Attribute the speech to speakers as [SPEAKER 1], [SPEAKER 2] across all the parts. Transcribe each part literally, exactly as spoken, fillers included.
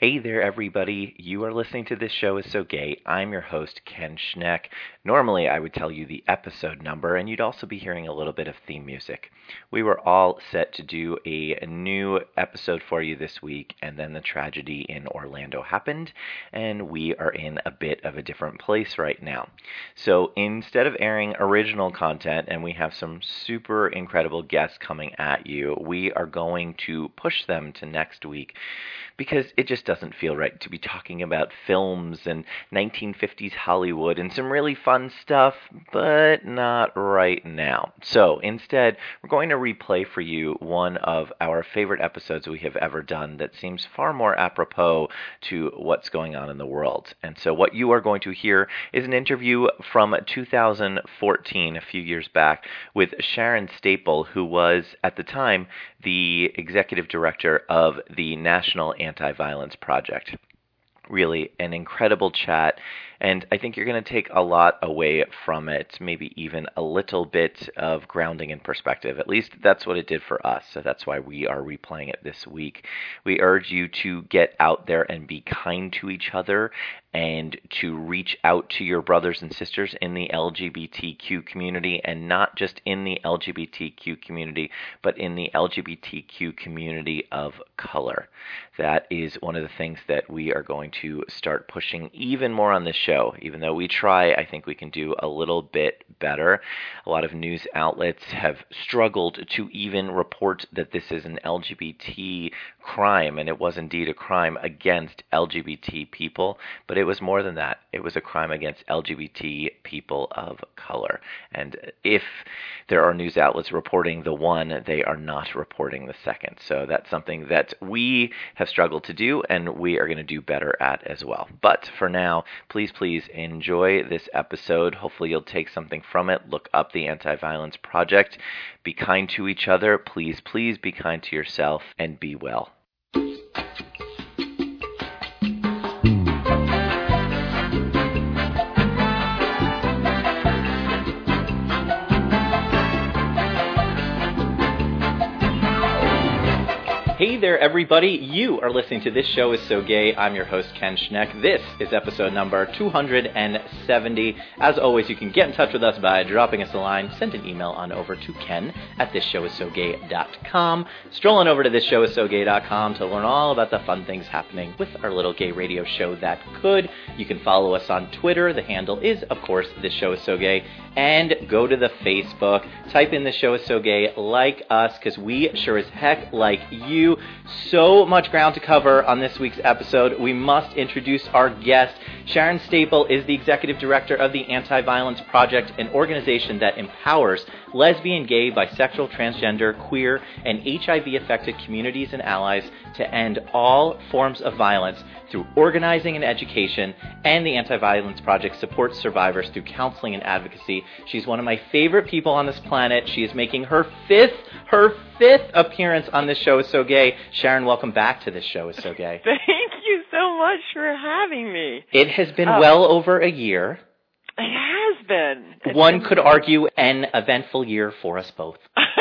[SPEAKER 1] Hey there, everybody. You are listening to This Show Is So Gay. I'm your host, Ken Schneck. Normally, I would tell you the episode number, and you'd also be hearing a little bit of theme music. We were all set to do a new episode for you this week, and then the tragedy in Orlando happened, and we are in a bit of a different place right now. So instead of airing original content, and we have some super incredible guests coming at you, we are going to push them to next week, because it just doesn't feel right to be talking about films and nineteen fifties Hollywood and some really fun stuff, but not right now. So instead, we're going to replay for you one of our favorite episodes we have ever done that seems far more apropos to what's going on in the world. And so what you are going to hear is an interview from two thousand fourteen, a few years back, with Sharon Staple, who was, at the time, the executive director of the National Anti-Violence Project. Really an incredible chat, and I think you're going to take a lot away from it, maybe even a little bit of grounding and perspective. At least that's what it did for us, so that's why we are replaying it this week. We urge you to get out there and be kind to each other, and to reach out to your brothers and sisters in the L G B T Q community, and not just in the L G B T Q community, but in the L G B T Q community of color. That is one of the things that we are going to start pushing even more on this show. Even though we try, I think we can do a little bit better. A lot of news outlets have struggled to even report that this is an L G B T crime, and it was indeed a crime against L G B T people, but it was more than that. It was a crime against L G B T people of color. And if there are news outlets reporting the one, they are not reporting the second. So that's something that we have struggled to do, and we are going to do better at as well. But for now, please, please enjoy this episode. Hopefully you'll take something from it. Look up the Anti-Violence Project. Be kind to each other. Please, please be kind to yourself, and be well. Hey there, everybody. You are listening to This Show Is So Gay. I'm your host, Ken Schneck. This is episode number two hundred seventy. As always, you can get in touch with us by dropping us a line. Send an email on over to ken at this show is so gay dot com. Stroll on over to this show is so gay dot com to learn all about the fun things happening with our little gay radio show that could. You can follow us on Twitter. The handle is, of course, This Show Is So Gay. And go to the Facebook. Type in This Show Is So Gay. Like us, because we sure as heck like you. So much ground to cover on this week's episode. We must introduce our guest. Sharon Staple is the executive director of the Anti-Violence Project, an organization that empowers lesbian, gay, bisexual, transgender, queer, and H I V-affected communities and allies to end all forms of violence through organizing and education, and the Anti-Violence Project supports survivors through counseling and advocacy. She's one of my favorite people on this planet. She is making her fifth, her fifth appearance on This Show Is So Gay. Sharon, welcome back to This Show Is So Gay.
[SPEAKER 2] Thank you so much for having me.
[SPEAKER 1] It has been
[SPEAKER 2] oh.
[SPEAKER 1] well over a year.
[SPEAKER 2] It has been. It's
[SPEAKER 1] One
[SPEAKER 2] been...
[SPEAKER 1] could argue an eventful year for us both.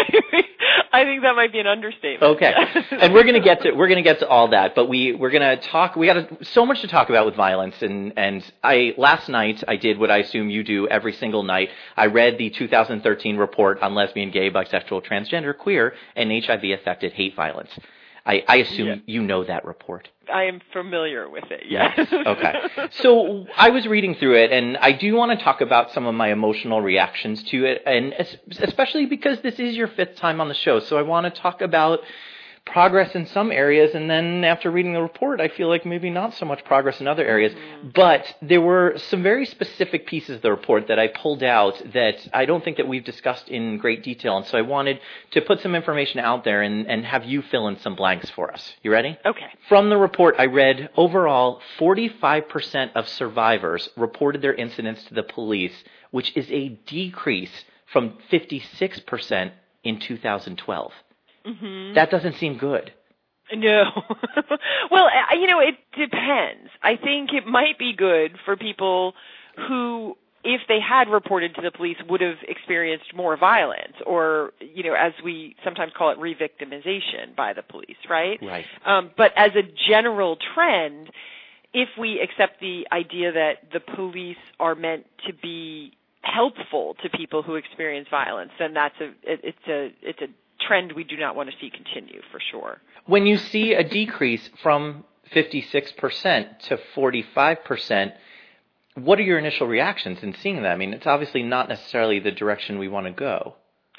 [SPEAKER 2] I think that might be an understatement.
[SPEAKER 1] Okay, and we're gonna get to we're gonna get to all that, but we we're gonna talk. We got a, so much to talk about with violence, and and I last night I did what I assume you do every single night. I read the two thousand thirteen report on lesbian, gay, bisexual, transgender, queer, and H I V affected hate violence. I, I assume yeah. you know that report.
[SPEAKER 2] I am familiar with it, yes.
[SPEAKER 1] yes. Okay. So I was reading through it, and I do want to talk about some of my emotional reactions to it, and especially because this is your fifth time on the show. So I want to talk about progress in some areas, and then after reading the report, I feel like maybe not so much progress in other areas. Mm-hmm. But there were some very specific pieces of the report that I pulled out that I don't think that we've discussed in great detail, and so I wanted to put some information out there and, and have you fill in some blanks for us. You ready?
[SPEAKER 2] Okay.
[SPEAKER 1] From the report, I read, overall, forty-five percent of survivors reported their incidents to the police, which is a decrease from fifty-six percent in two thousand twelve. Mm-hmm. That doesn't seem good.
[SPEAKER 2] No. Well, you know, it depends. I think it might be good for people who if they had reported to the police, would have experienced more violence, or, you know, as we sometimes call it, re-victimization by the police, right?
[SPEAKER 1] Right.
[SPEAKER 2] Um, but as a general trend, if we accept the idea that the police are meant to be helpful to people who experience violence, then that's a it, it's a it's a trend we do not want to see continue, for sure.
[SPEAKER 1] When you see a decrease from fifty-six percent to forty-five percent, what are your initial reactions in seeing that? I mean, it's obviously not necessarily the direction we want to go.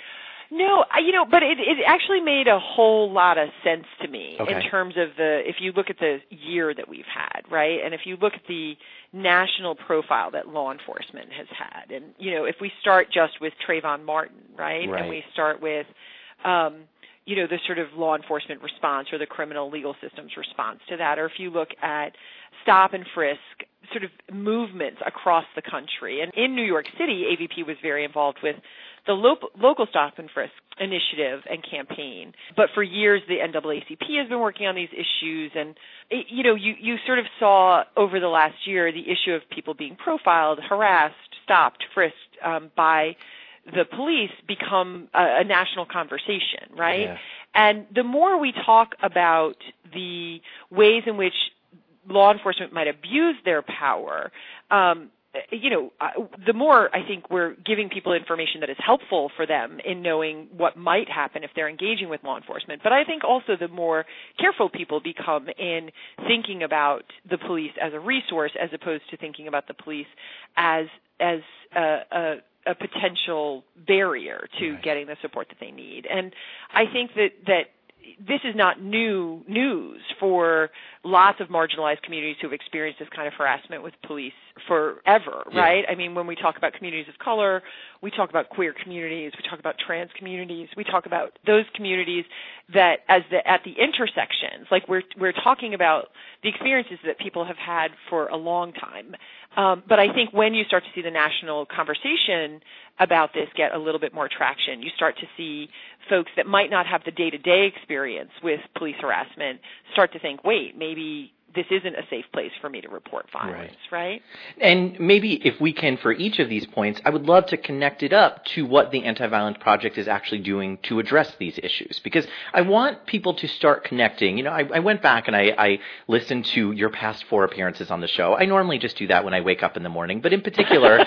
[SPEAKER 2] No, I, you know, but it, it actually made a whole lot of sense to me
[SPEAKER 1] Okay.
[SPEAKER 2] in terms of the, if you look at the year that we've had, right, and if you look at the national profile that law enforcement has had, and, you know, if we start just with Trayvon Martin, right,
[SPEAKER 1] Right.
[SPEAKER 2] and we start with, um, you know, the sort of law enforcement response or the criminal legal system's response to that, or if you look at stop and frisk sort of movements across the country. And in New York City, A V P was very involved with the lo- local stop and frisk initiative and campaign. But for years, the N double A C P has been working on these issues. And, it, you know, you, you sort of saw over the last year the issue of people being profiled, harassed, stopped, frisked um, by the police become a, a national conversation, right?
[SPEAKER 1] Yeah.
[SPEAKER 2] And the more we talk about the ways in which law enforcement might abuse their power, um, you know, the more I think we're giving people information that is helpful for them in knowing what might happen if they're engaging with law enforcement. But I think also the more careful people become in thinking about the police as a resource as opposed to thinking about the police as as a, a a potential barrier to
[SPEAKER 1] Right.
[SPEAKER 2] getting the support that they need. And I think that, that this is not new news for lots of marginalized communities who have experienced this kind of harassment with police forever,
[SPEAKER 1] Yeah.
[SPEAKER 2] right? I mean, when we talk about communities of color, we talk about queer communities, we talk about trans communities, we talk about those communities that as the at the intersections, like we're we're talking about the experiences that people have had for a long time. Um, but I think when you start to see the national conversation about this get a little bit more traction, you start to see folks that might not have the day-to-day experience with police harassment start to think, wait, maybe this isn't a safe place for me to report violence, right? right?
[SPEAKER 1] And maybe if we can, for each of these points, I would love to connect it up to what the Anti-Violence Project is actually doing to address these issues. Because I want people to start connecting. You know, I, I went back and I, I listened to your past four appearances on the show. I normally just do that when I wake up in the morning. But in particular...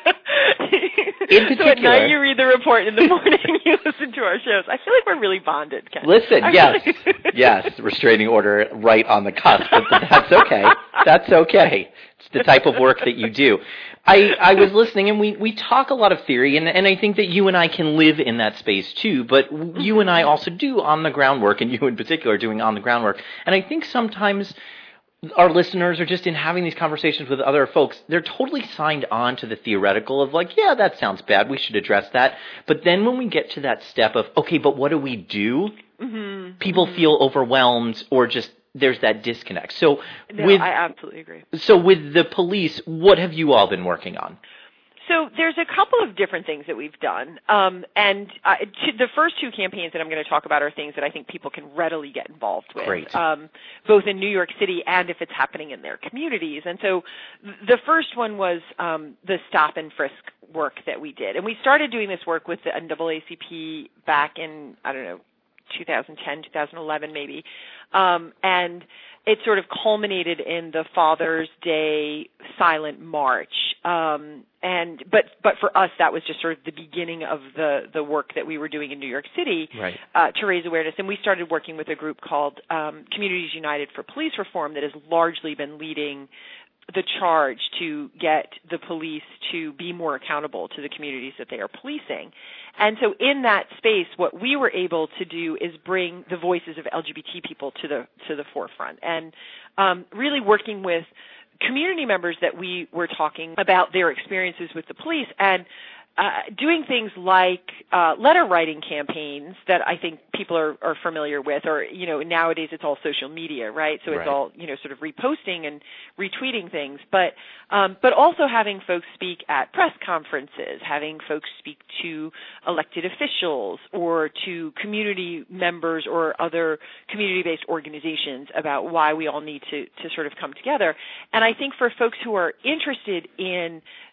[SPEAKER 1] In particular,
[SPEAKER 2] so at night you read the report, in the morning you listen to our shows. I feel like we're really bonded, Ken.
[SPEAKER 1] Listen, yes, yes, restraining order right on the cusp, but that's okay. That's okay. It's the type of work that you do. I, I was listening, and we, we talk a lot of theory, and, and I think that you and I can live in that space too, but you and I also do on-the-ground work, and you in particular are doing on-the-ground work. And I think sometimes our listeners are just in having these conversations with other folks, they're totally signed on to the theoretical of like, yeah, that sounds bad, we should address that. But then when we get to that step of, okay, but what do we do?
[SPEAKER 2] Mm-hmm.
[SPEAKER 1] People
[SPEAKER 2] mm-hmm.
[SPEAKER 1] feel overwhelmed or just there's that disconnect. So
[SPEAKER 2] no,
[SPEAKER 1] with,
[SPEAKER 2] I absolutely agree.
[SPEAKER 1] So with the police, what have you all been working on?
[SPEAKER 2] So there's a couple of different things that we've done, um, and uh, to, the first two campaigns that I'm going to talk about are things that I think people can readily get involved with,
[SPEAKER 1] Great.
[SPEAKER 2] Um, both in New York City and if it's happening in their communities. And so the first one was um, the stop and frisk work that we did, and we started doing this work with the N double A C P back in, I don't know, two thousand ten, two thousand eleven maybe, um, and it sort of culminated in the Father's Day silent march. Um, and but but for us, that was just sort of the beginning of the, the work that we were doing in New York City
[SPEAKER 1] right.
[SPEAKER 2] uh, to raise awareness. And we started working with a group called um, Communities United for Police Reform that has largely been leading the charge to get the police to be more accountable to the communities that they are policing. And so in that space, what we were able to do is bring the voices of L G B T people to the to the forefront, and um, really working with community members that we were talking about their experiences with the police, and uh, doing things like uh, letter writing campaigns that I think people are, are familiar with, or, you know, nowadays it's all social media, right? So it's
[SPEAKER 1] right.
[SPEAKER 2] all, you know, sort of reposting and retweeting things, but um, but also having folks speak at press conferences, having folks speak to elected officials or to community members or other community-based organizations about why we all need to, to sort of come together. And I think for folks who are interested in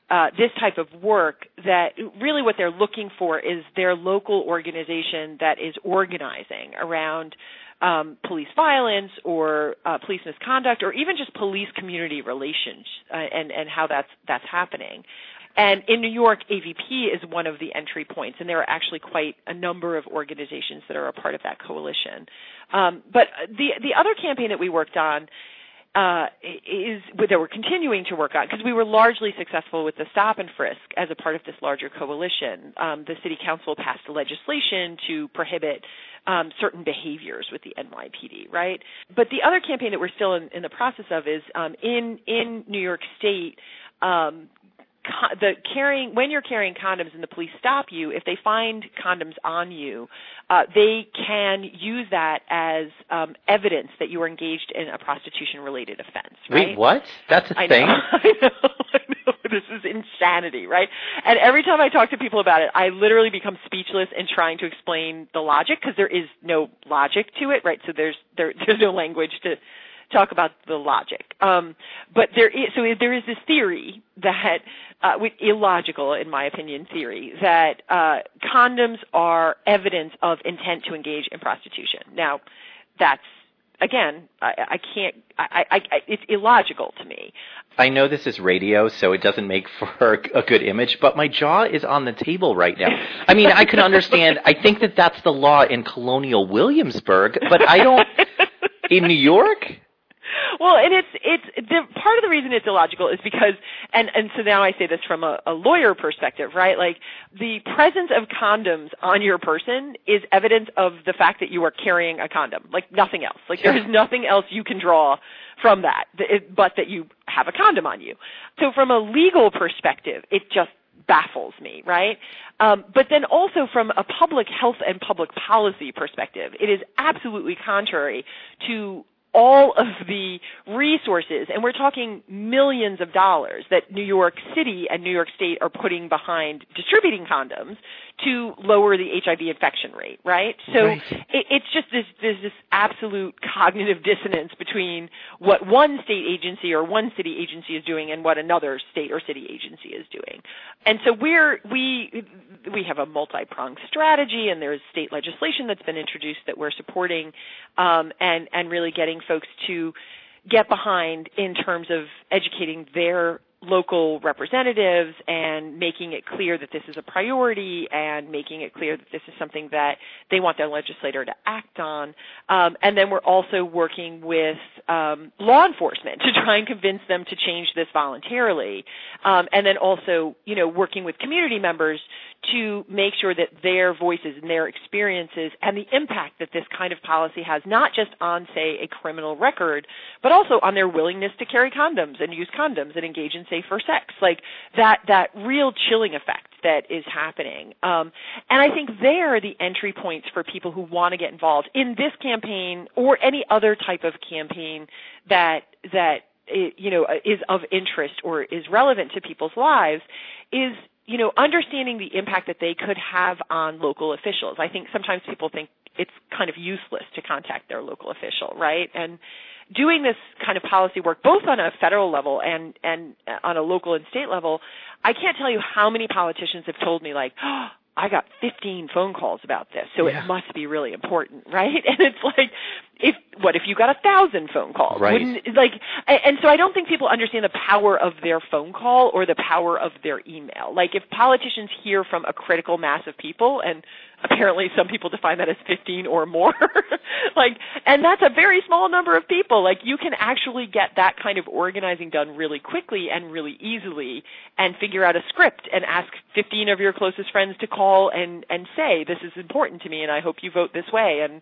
[SPEAKER 2] uh, this type of work, that really what they're looking for is their local organization that is organizing around um, police violence or uh, police misconduct, or even just police-community relations, uh, and, and how that's that's happening. And in New York, A V P is one of the entry points, and there are actually quite a number of organizations that are a part of that coalition. Um, but the the other campaign that we worked on uh, is that we're continuing to work on, because we were largely successful with the stop and frisk as a part of this larger coalition. Um, the city council passed legislation to prohibit um, certain behaviors with the N Y P D, right? But the other campaign that we're still in, in the process of is um, in in New York State. Um, The carrying when you're carrying condoms and the police stop you, if they find condoms on you, uh, they can use that as um, evidence that you were engaged in a prostitution-related offense. Right?
[SPEAKER 1] Wait, what? That's a
[SPEAKER 2] I
[SPEAKER 1] thing?
[SPEAKER 2] Know, I know. I know. This is insanity, right? And every time I talk to people about it, I literally become speechless in trying to explain the logic, because there is no logic to it, right? So there's there, there's no language to talk about the logic. Um, but there is, so there is this theory that, uh, with illogical, in my opinion, theory, that uh, condoms are evidence of intent to engage in prostitution. Now, that's, again, I, I can't, I, I, I, it's illogical to me.
[SPEAKER 1] I know this is radio, so it doesn't make for a good image, but my jaw is on the table right now. I mean, I can understand, I think that that's the law in colonial Williamsburg, but I don't, in New York?
[SPEAKER 2] Well, and it's it's the part of the reason it's illogical is because, and and so now I say this from a, a lawyer perspective, right? Like, the presence of condoms on your person is evidence of the fact that you are carrying a condom, like nothing else. Like, there is nothing else you can draw from that, but that you have a condom on you. So from a legal perspective, it just baffles me, right? Um, but then also from a public health and public policy perspective, it is absolutely contrary to all of the resources, and we're talking millions of dollars, that New York City and New York State are putting behind distributing condoms to lower the H I V infection rate, right? So
[SPEAKER 1] right.
[SPEAKER 2] It, it's just this, there's this absolute cognitive dissonance between what one state agency or one city agency is doing and what another state or city agency is doing. And so we're, we, we have a multi-pronged strategy, and there's state legislation that's been introduced that we're supporting, um, and, and really getting folks to get behind in terms of educating their local representatives and making it clear that this is a priority, and making it clear that this is something that they want their legislator to act on. Um, and then we're also working with um, law enforcement to try and convince them to change this voluntarily. Um, and then also, you know, working with community members to make sure that their voices and their experiences and the impact that this kind of policy has, not just on, say, a criminal record, but also on their willingness to carry condoms and use condoms and engage in safer sex, like that, that real chilling effect that is happening. Um, and I think there are the entry points for people who want to get involved in this campaign or any other type of campaign that, that, you know, is of interest or is relevant to people's lives, is, you know, understanding the impact that they could have on local officials. I think sometimes people think it's kind of useless to contact their local official, right? And doing this kind of policy work, both on a federal level and, and on a local and state level, I can't tell you how many politicians have told me, like, oh, I got fifteen phone calls about this, so yeah. It must be really important, right? And it's like, if what if you got a thousand phone calls?
[SPEAKER 1] Right.
[SPEAKER 2] Wouldn't, like, and so I don't think people understand the power of their phone call or the power of their email. Like, if politicians hear from a critical mass of people, and apparently some people define that as fifteen or more, like, and that's a very small number of people, like, you can actually get that kind of organizing done really quickly and really easily, and figure out a script and ask fifteen of your closest friends to call and, and say, this is important to me and I hope you vote this way, and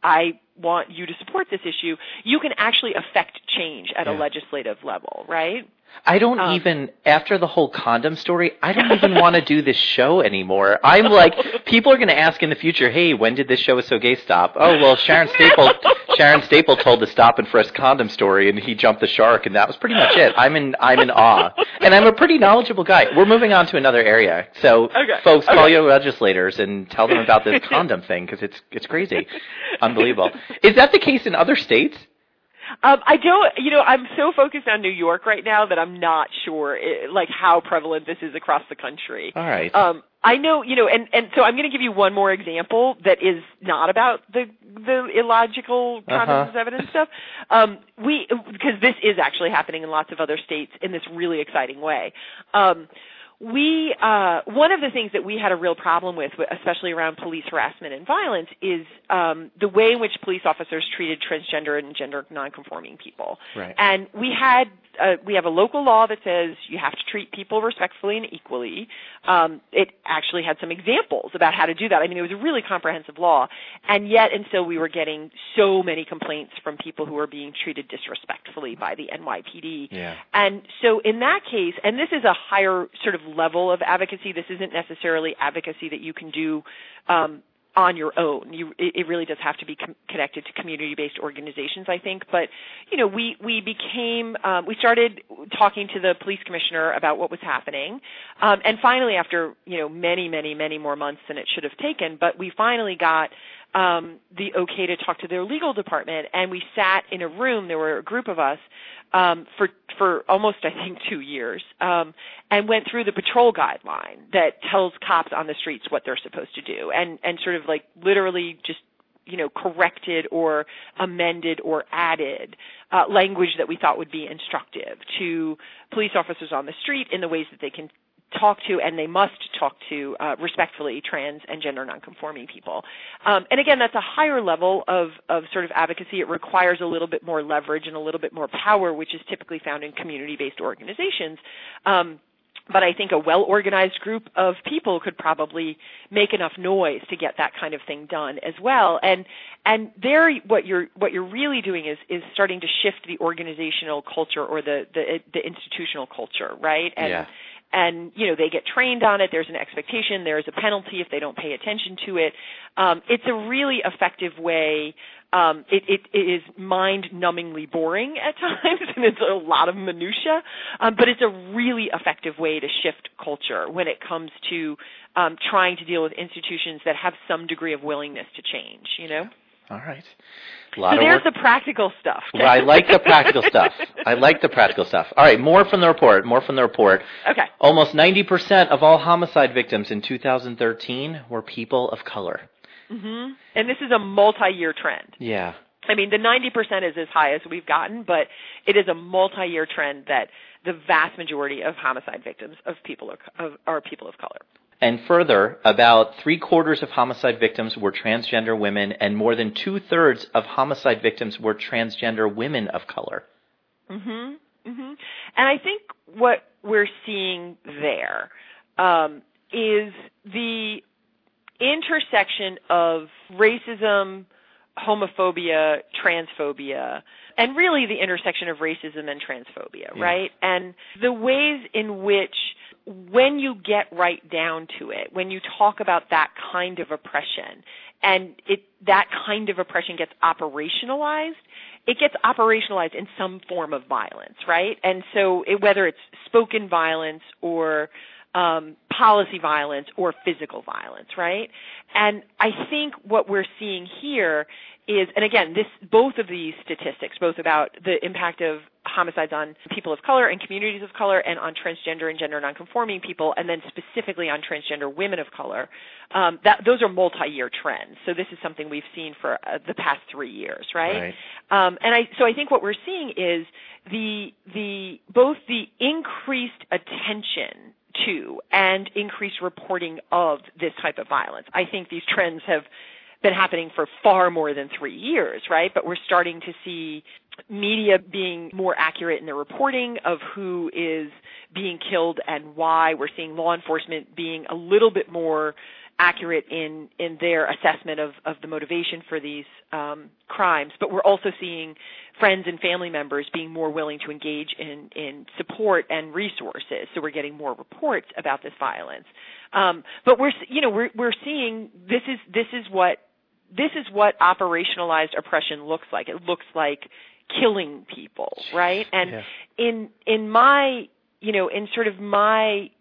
[SPEAKER 2] I want you to support this issue. You can actually affect change at yeah. a legislative level, right?
[SPEAKER 1] I don't um, even, after the whole condom story, I don't even want to do this show anymore. I'm like, people are going to ask in the future, hey, when did this show is so gay stop? Oh, well, Sharon Staple Sharon Staple told the stop and frisk condom story, and he jumped the shark, and that was pretty much it. I'm in I'm in awe. And I'm a pretty knowledgeable guy. We're moving on to another area. So, okay. folks, okay. call your legislators and tell them about this condom thing, because it's, it's crazy. Unbelievable. Is that the case in other states?
[SPEAKER 2] Um, I don't, you know, I'm so focused on New York right now that I'm not sure, it, like, how prevalent this is across the country.
[SPEAKER 1] All right.
[SPEAKER 2] Um, I know, you know, and, and so I'm going to give you one more example that is not about the the illogical condoms
[SPEAKER 1] Uh-huh.
[SPEAKER 2] evidence stuff. Um, we, because this is actually happening in lots of other states in this really exciting way. Um, We, uh, one of the things that we had a real problem with, especially around police harassment and violence, is um, the way in which police officers treated transgender and gender nonconforming people.
[SPEAKER 1] Right.
[SPEAKER 2] And we had, uh, we have a local law that says you have to treat people respectfully and equally. Um, it actually had some examples about how to do that. I mean, it was a really comprehensive law, and yet and still we were getting so many complaints from people who were being treated disrespectfully by the N Y P D.
[SPEAKER 1] Yeah.
[SPEAKER 2] And so in that case, and this is a higher sort of level of advocacy. This isn't necessarily advocacy that you can do um, on your own. You, it, it really does have to be com- connected to community-based organizations, I think. But you know, we we became um, we started talking to the police commissioner about what was happening, um, and finally, after you know many, many, many more months than it should have taken, but we finally got um, the okay to talk to their legal department, and we sat in a room. There were a group of us. Um, for for almost, I think, two years, um, and went through the patrol guideline that tells cops on the streets what they're supposed to do, and and sort of like literally just you know corrected or amended or added uh, language that we thought would be instructive to police officers on the street in the ways that they can talk to, and they must talk to uh, respectfully trans and gender nonconforming people. Um, and again, that's a higher level of, of sort of advocacy. It requires a little bit more leverage and a little bit more power, which is typically found in community-based organizations. Um, but I think a well-organized group of people could probably make enough noise to get that kind of thing done as well. And and there, what you're what you're really doing is is starting to shift the organizational culture or the the, the institutional culture, right? And
[SPEAKER 1] yeah.
[SPEAKER 2] And, you know, they get trained on it. There's an expectation. There's a penalty if they don't pay attention to it. Um, it's a really effective way. Um, it, it, it is mind-numbingly boring at times, and it's a lot of minutia, um, but it's a really effective way to shift culture when it comes to um, trying to deal with institutions that have some degree of willingness to change, you know?
[SPEAKER 1] All right. A lot
[SPEAKER 2] so
[SPEAKER 1] of
[SPEAKER 2] there's
[SPEAKER 1] work.
[SPEAKER 2] the practical stuff.
[SPEAKER 1] Well, I like the practical stuff. I like the practical stuff. All right, more from the report. More from the report.
[SPEAKER 2] Okay.
[SPEAKER 1] Almost ninety percent of all homicide victims in two thousand thirteen were people of color.
[SPEAKER 2] Mm-hmm. And this is a multi-year trend.
[SPEAKER 1] Yeah.
[SPEAKER 2] I mean, the ninety percent is as high as we've gotten, but it is a multi-year trend that the vast majority of homicide victims of people of, of, are people of color.
[SPEAKER 1] And further, about three-quarters of homicide victims were transgender women, and more than two-thirds of homicide victims were transgender women of color.
[SPEAKER 2] Mm-hmm. Mm-hmm. And I think what we're seeing there um, is the intersection of racism, homophobia, transphobia, and really the intersection of racism and transphobia,
[SPEAKER 1] yeah.
[SPEAKER 2] right? And the ways in which, when you get right down to it, when you talk about that kind of oppression, and it that kind of oppression gets operationalized, it gets operationalized in some form of violence, right? And so it, whether it's spoken violence or um, policy violence or physical violence, right? And I think what we're seeing here is, and again, this both of these statistics, both about the impact of homicides on people of color and communities of color and on transgender and gender nonconforming people, and then specifically on transgender women of color, um, that those are multi-year trends. So this is something we've seen for uh, the past three years, right?
[SPEAKER 1] right.
[SPEAKER 2] Um, and I, so I think what we're seeing is the the both the increased attention to and increased reporting of this type of violence. I think these trends have been happening for far more than three years, right? But we're starting to see media being more accurate in the reporting of who is being killed and why. We're seeing law enforcement being a little bit more accurate in, in their assessment of, of the motivation for these um, crimes. But we're also seeing friends and family members being more willing to engage in, in support and resources. So we're getting more reports about this violence. Um, but we're, you know, we're, we're seeing this is, this is what, this is what operationalized oppression looks like. It looks like killing people, right? And
[SPEAKER 1] yeah.
[SPEAKER 2] in, in my, you know, in sort of my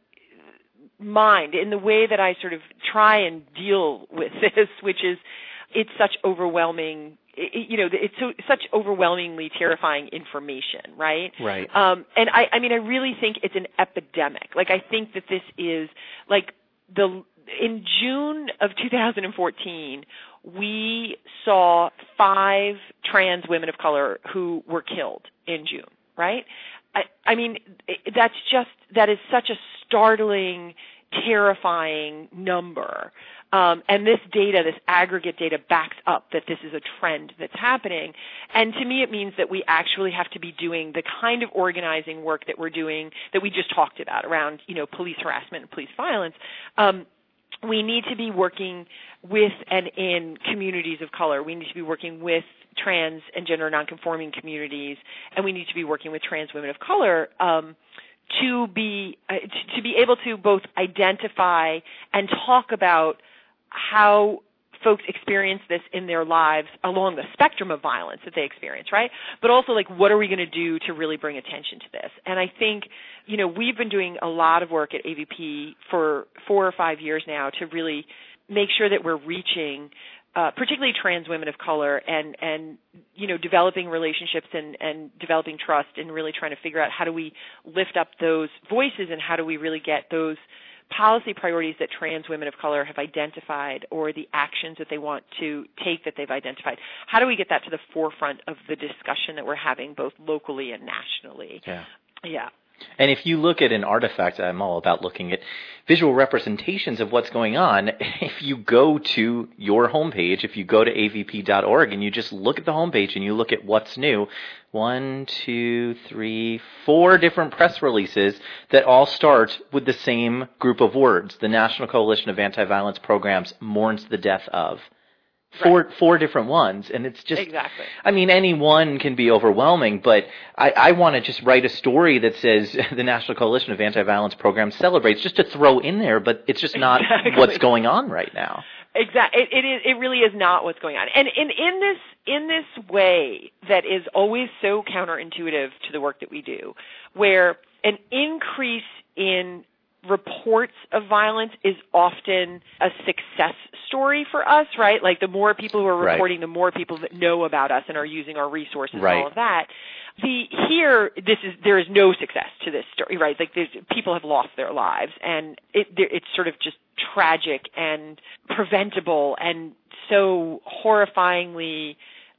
[SPEAKER 2] mind, in the way that I sort of try and deal with this, which is it's such overwhelming it, you know, it's so such overwhelmingly terrifying information, right?
[SPEAKER 1] Right.
[SPEAKER 2] Um, and I, I mean, I really think it's an epidemic. Like, I think that this is like the in June of two thousand fourteen, we saw five trans women of color who were killed in June, right? I, I mean, that's just, that is such a startling, terrifying number. Um, and this data, this aggregate data, backs up that this is a trend that's happening. And to me, it means that we actually have to be doing the kind of organizing work that we're doing, that we just talked about around, you know, police harassment and police violence. Um, we need to be working with and in communities of color. We need to be working with trans and gender nonconforming communities, and we need to be working with trans women of color um, to be uh, to, to be able to both identify and talk about how folks experience this in their lives along the spectrum of violence that they experience, right? But also, like, what are we going to do to really bring attention to this? And I think, you know, we've been doing a lot of work at A V P for four or five years now to really make sure that we're reaching uh, particularly trans women of color and, and you know, developing relationships and, and developing trust and really trying to figure out how do we lift up those voices and how do we really get those policy priorities that trans women of color have identified or the actions that they want to take that they've identified. How do we get that to the forefront of the discussion that we're having both locally and nationally?
[SPEAKER 1] Yeah.
[SPEAKER 2] Yeah.
[SPEAKER 1] And if you look at an artifact, I'm all about looking at visual representations of what's going on. If you go to your homepage, if you go to A V P dot org and you just look at the homepage and you look at what's new, one, two, three, four different press releases that all start with the same group of words. The National Coalition of Anti-Violence Programs mourns the death of. Four
[SPEAKER 2] Right.
[SPEAKER 1] four different ones, and it's just,
[SPEAKER 2] exactly.
[SPEAKER 1] I mean, any one can be overwhelming, but I, I want to just write a story that says the National Coalition of Anti-Violence Programs celebrates, just to throw in there, but it's just not
[SPEAKER 2] exactly.
[SPEAKER 1] what's going on right now.
[SPEAKER 2] Exactly, it, it is. It really is not what's going on, and in in this in this way that is always so counterintuitive to the work that we do, where an increase in reports of violence is often a success story for us, right? Like the more people who are reporting, right. the more people that know about us and are using our resources
[SPEAKER 1] right.
[SPEAKER 2] and all of that. The here, this is there is no success to this story, right? Like there's, people have lost their lives, and it, it's sort of just tragic and preventable, and so horrifyingly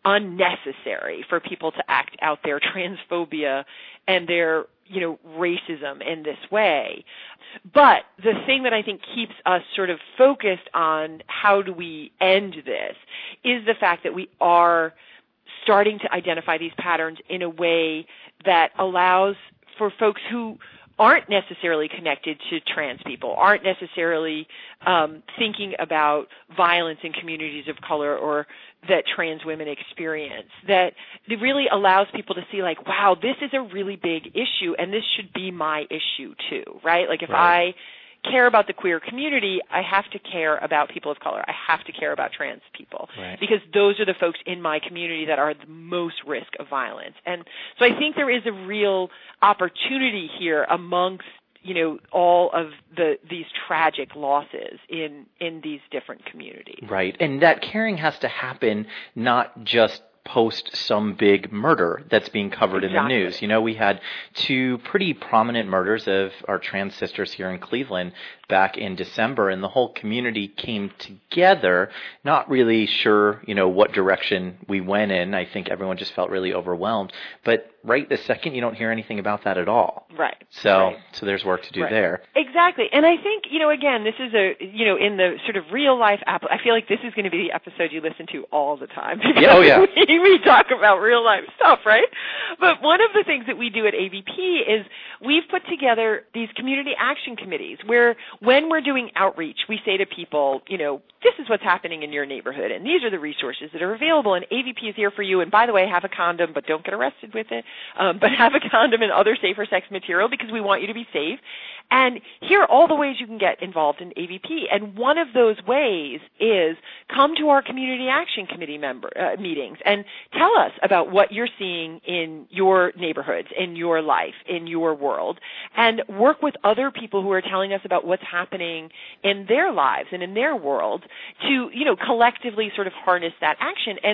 [SPEAKER 2] unnecessary for people to act out their transphobia and their, you know, racism in this way. But the thing that I think keeps us sort of focused on how do we end this is the fact that we are starting to identify these patterns in a way that allows for folks who aren't necessarily connected to trans people, aren't necessarily um, thinking about violence in communities of color or that trans women experience, that it really allows people to see like, wow, this is a really big issue and this should be my issue too, right? Like if
[SPEAKER 1] right.
[SPEAKER 2] I care about the queer community, I have to care about people of color. I have to care about trans people
[SPEAKER 1] right.
[SPEAKER 2] because those are the folks in my community that are the most risk of violence. And so I think there is a real opportunity here amongst, you know, all of the these tragic losses in in these different communities.
[SPEAKER 1] Right. And that caring has to happen not just post some big murder that's being covered
[SPEAKER 2] exactly.
[SPEAKER 1] in the news. You know, we had two pretty prominent murders of our trans sisters here in Cleveland back in December, and the whole community came together, not really sure, you know, what direction we went in. I think everyone just felt really overwhelmed. But right this second, you don't hear anything about that at all.
[SPEAKER 2] Right.
[SPEAKER 1] So,
[SPEAKER 2] right.
[SPEAKER 1] so there's work to do
[SPEAKER 2] right.
[SPEAKER 1] there.
[SPEAKER 2] Exactly. And I think, you know, again, this is a, you know, in the sort of real life app, I feel like this is going to be the episode you listen to all the time.
[SPEAKER 1] Yeah, oh, yeah.
[SPEAKER 2] we, we talk about real life stuff, right? But one of the things that we do at A V P is we've put together these community action committees where when we're doing outreach, we say to people, you know, this is what's happening in your neighborhood, and these are the resources that are available, and A V P is here for you, and by the way, have a condom, but don't get arrested with it, um, but have a condom and other safer sex material because we want you to be safe. And here are all the ways you can get involved in A V P, and one of those ways is come to our Community Action Committee member uh, meetings and tell us about what you're seeing in your neighborhoods, in your life, in your world, and work with other people who are telling us about what's happening in their lives and in their world to, you know, collectively sort of harness that action. And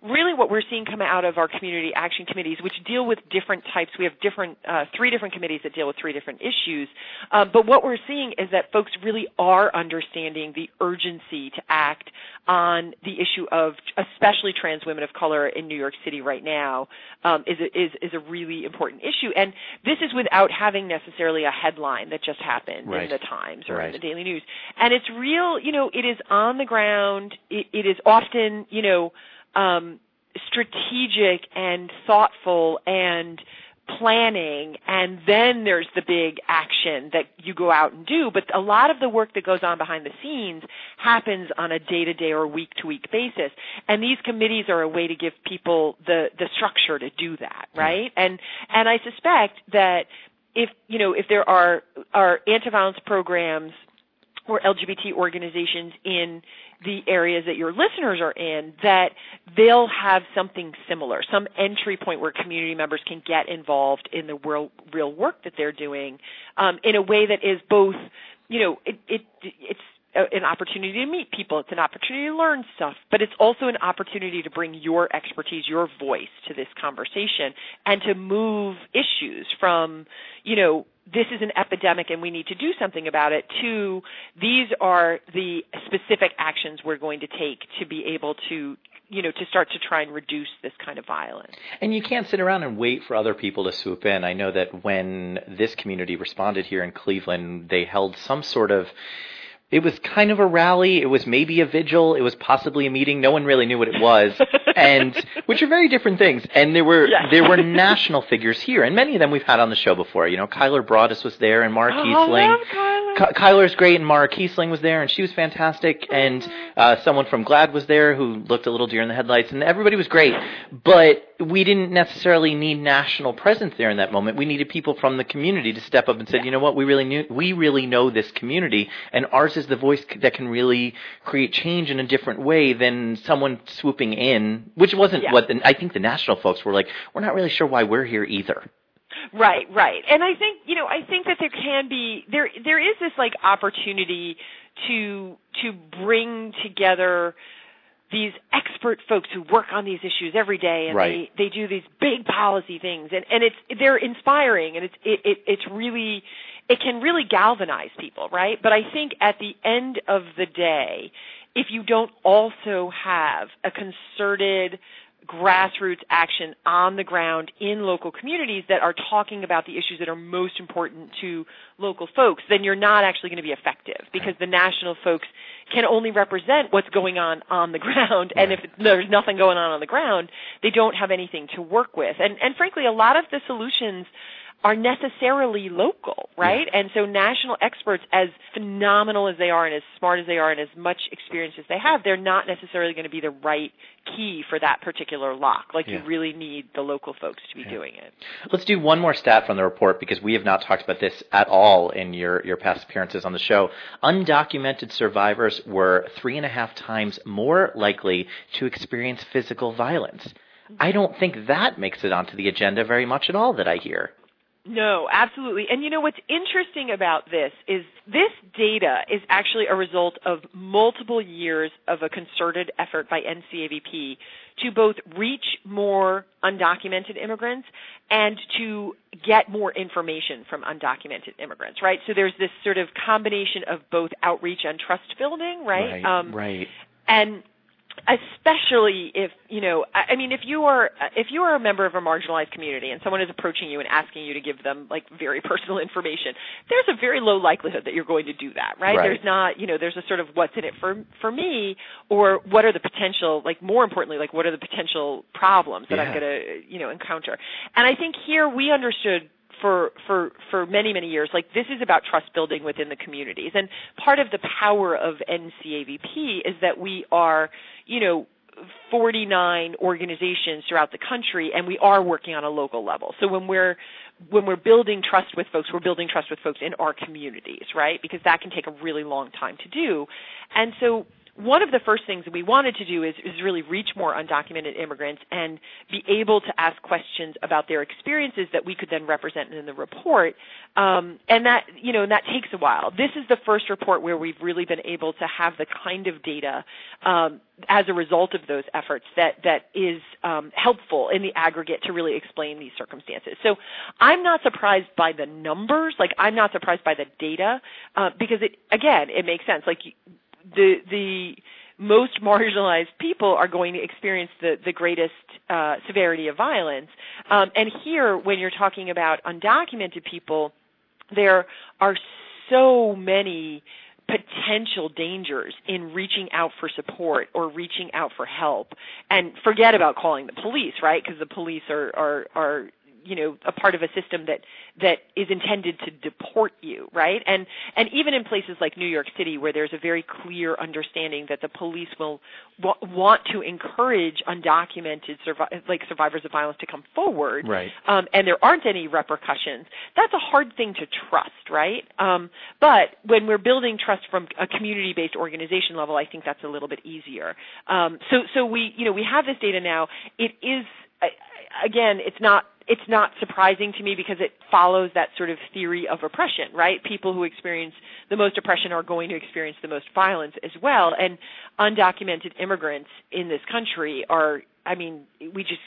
[SPEAKER 2] really what we're seeing come out of our community action committees, which deal with different types, we have different, uh, three different committees that deal with three different issues, um, but what we're seeing is that folks really are understanding the urgency to act on the issue of especially trans women of color in New York City right now um, is, a, is, is a really important issue. And this is without having necessarily a headline that just happened
[SPEAKER 1] right.
[SPEAKER 2] in the Times or
[SPEAKER 1] right.
[SPEAKER 2] in the Daily News. And it's real, you know, it is on the ground. It, it is often, you know, um, strategic and thoughtful and planning, and then there's the big action that you go out and do. But a lot of the work that goes on behind the scenes happens on a day-to-day or week-to-week basis. And these committees are a way to give people the, the structure to do that, right? Yeah. And and I suspect that if, you know, if there are, are anti-violence programs or L G B T organizations in the areas that your listeners are in, that they'll have something similar, some entry point where community members can get involved in the real, real work that they're doing um, in a way that is both, you know, it, it, it's an opportunity to meet people. It's an opportunity to learn stuff, but it's also an opportunity to bring your expertise, your voice to this conversation and to move issues from, you know, this is an epidemic and we need to do something about it, to these are the specific actions we're going to take to be able to, you know, to start to try and reduce this kind of violence.
[SPEAKER 1] And you can't sit around and wait for other people to swoop in. I know that when this community responded here in Cleveland, they held some sort of, it was kind of a rally. It was maybe a vigil. It was possibly a meeting. No one really knew what it was, and which are very different things. And there were yeah. there were national figures here, and many of them we've had on the show before. You know, Kyler Broadus was there, and Mara
[SPEAKER 2] oh,
[SPEAKER 1] Kiesling.
[SPEAKER 2] I love Kyler.
[SPEAKER 1] Ky- Kyler's great, and Mara Kiesling was there, and she was fantastic. And uh, someone from GLAAD was there who looked a little deer in the headlights, and everybody was great. But we didn't necessarily need national presence there in that moment. We needed people from the community to step up and say, yeah. you know what, we really knew, we really know this community, and ours is the voice that can really create change in a different way than someone swooping in, which wasn't yeah. what the, I think the national folks were like, we're not really sure why we're here either.
[SPEAKER 2] Right, right. And I think, you know, I think that there can be, there there is this like opportunity to to bring together these expert folks who work on these issues every day, and
[SPEAKER 1] right.
[SPEAKER 2] they, they do these big policy things, and, and it's they're inspiring, and it's it, it it's really it can really galvanize people, right? But I think at the end of the day, if you don't also have a concerted grassroots action on the ground in local communities that are talking about the issues that are most important to local folks, then you're not actually going to be effective, because the national folks can only represent what's going on on the ground. And if there's nothing going on on the ground, they don't have anything to work with. And, and frankly, a lot of the solutions are necessarily local, right? Yeah. And so national experts, as phenomenal as they are and as smart as they are and as much experience as they have, they're not necessarily going to be the right key for that particular lock. Like yeah. you really need the local folks to be yeah. doing it.
[SPEAKER 1] Let's do one more stat from the report, because we have not talked about this at all in your, your past appearances on the show. Undocumented survivors were three and a half times more likely to experience physical violence. I don't think that makes it onto the agenda very much at all that I hear.
[SPEAKER 2] No, absolutely. And you know what's interesting about this is this data is actually a result of multiple years of a concerted effort by N C A V P to both reach more undocumented immigrants and to get more information from undocumented immigrants, right? So there's this sort of combination of both outreach and trust building, right?
[SPEAKER 1] Right, um, right.
[SPEAKER 2] And especially if, you know, I mean, if you are if you are a member of a marginalized community and someone is approaching you and asking you to give them like very personal information, there's a very low likelihood that you're going to do that, right?
[SPEAKER 1] right?
[SPEAKER 2] There's not, you know, there's a sort of what's in it for for me, or what are the potential, like more importantly, like what are the potential problems that yeah. I'm going to, you know, encounter. And I think here we understood for for for many, many years, like this is about trust building within the communities. And part of the power of N C A V P is that we are, you know, forty-nine organizations throughout the country, and we are working on a local level. So when we're when we're building trust with folks, we're building trust with folks in our communities, right? Because that can take a really long time to do. And so one of the first things that we wanted to do is, is really reach more undocumented immigrants and be able to ask questions about their experiences that we could then represent in the report. Um, and that, you know, and that takes a while. This is the first report where we've really been able to have the kind of data um, as a result of those efforts that, that is um, helpful in the aggregate to really explain these circumstances. So I'm not surprised by the numbers. Like, I'm not surprised by the data uh, because, it again, it makes sense. Like, the the most marginalized people are going to experience the, the greatest uh, severity of violence. Um, and here, when you're talking about undocumented people, there are so many potential dangers in reaching out for support or reaching out for help. And forget about calling the police, right? Because the police are, are, are you know, a part of a system that, that is intended to deport you, right? And and even in places like New York City, where there's a very clear understanding that the police will w- want to encourage undocumented survi- like survivors of violence to come forward,
[SPEAKER 1] right?
[SPEAKER 2] Um, and there aren't any repercussions. That's a hard thing to trust, right? Um, but when we're building trust from a community-based organization level, I think that's a little bit easier. Um, so so we you know we have this data now. It is again, it's not. It's not surprising to me because it follows that sort of theory of oppression, right? People who experience the most oppression are going to experience the most violence as well. And undocumented immigrants in this country are, I mean, we just,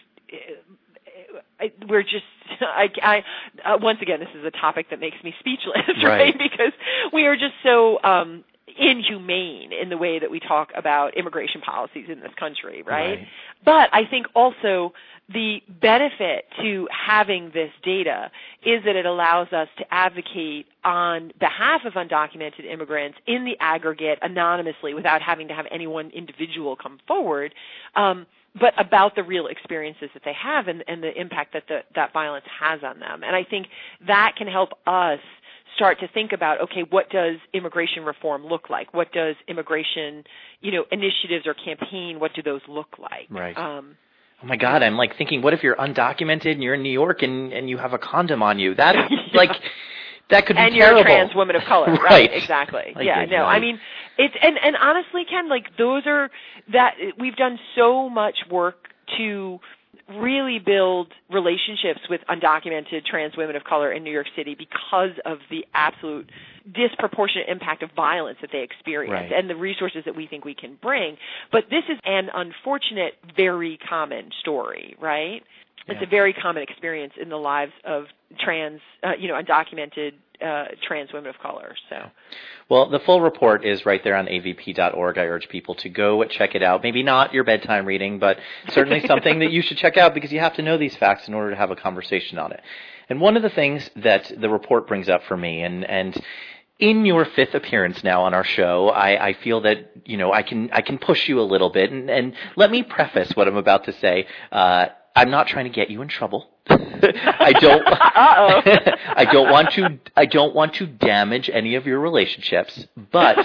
[SPEAKER 2] we're just, I, I uh, once again, this is a topic that makes me speechless, right?
[SPEAKER 1] right?
[SPEAKER 2] Because we are just so um, inhumane in the way that we talk about immigration policies in this country, right?
[SPEAKER 1] right?
[SPEAKER 2] But I think also the benefit to having this data is that it allows us to advocate on behalf of undocumented immigrants in the aggregate anonymously without having to have any one individual come forward, um, but about the real experiences that they have and, and the impact that the, that violence has on them. And I think that can help us start to think about, okay, what does immigration reform look like? What does immigration, you know, initiatives or campaign, what do those look like?
[SPEAKER 1] Right.
[SPEAKER 2] Um,
[SPEAKER 1] Oh my God, I'm like thinking, what if you're undocumented and you're in New York and, and you have a condom on you? That yeah. like that could be
[SPEAKER 2] and
[SPEAKER 1] terrible.
[SPEAKER 2] And you're a trans woman of color, right?
[SPEAKER 1] right.
[SPEAKER 2] Exactly.
[SPEAKER 1] Like,
[SPEAKER 2] yeah, no,
[SPEAKER 1] right.
[SPEAKER 2] I mean, it's and, and honestly, Ken, like those are that we've done so much work to really build relationships with undocumented trans women of color in New York City because of the absolute disproportionate impact of violence that they experience
[SPEAKER 1] right.
[SPEAKER 2] and the resources that we think we can bring. But this is an unfortunate, very common story, right? It's
[SPEAKER 1] yeah.
[SPEAKER 2] a very common experience in the lives of trans, uh, you know, undocumented uh, trans women of color. So,
[SPEAKER 1] well, the full report is right there on A V P dot org. I urge people to go check it out. Maybe not your bedtime reading, but certainly something that you should check out because you have to know these facts in order to have a conversation on it. And one of the things that the report brings up for me, and and in your fifth appearance now on our show, I, I feel that, you know, I can I can push you a little bit. And, and let me preface what I'm about to say. Uh, I'm not trying to get you in trouble. I don't.
[SPEAKER 2] Uh-oh.
[SPEAKER 1] I don't want to. I don't want to damage any of your relationships. But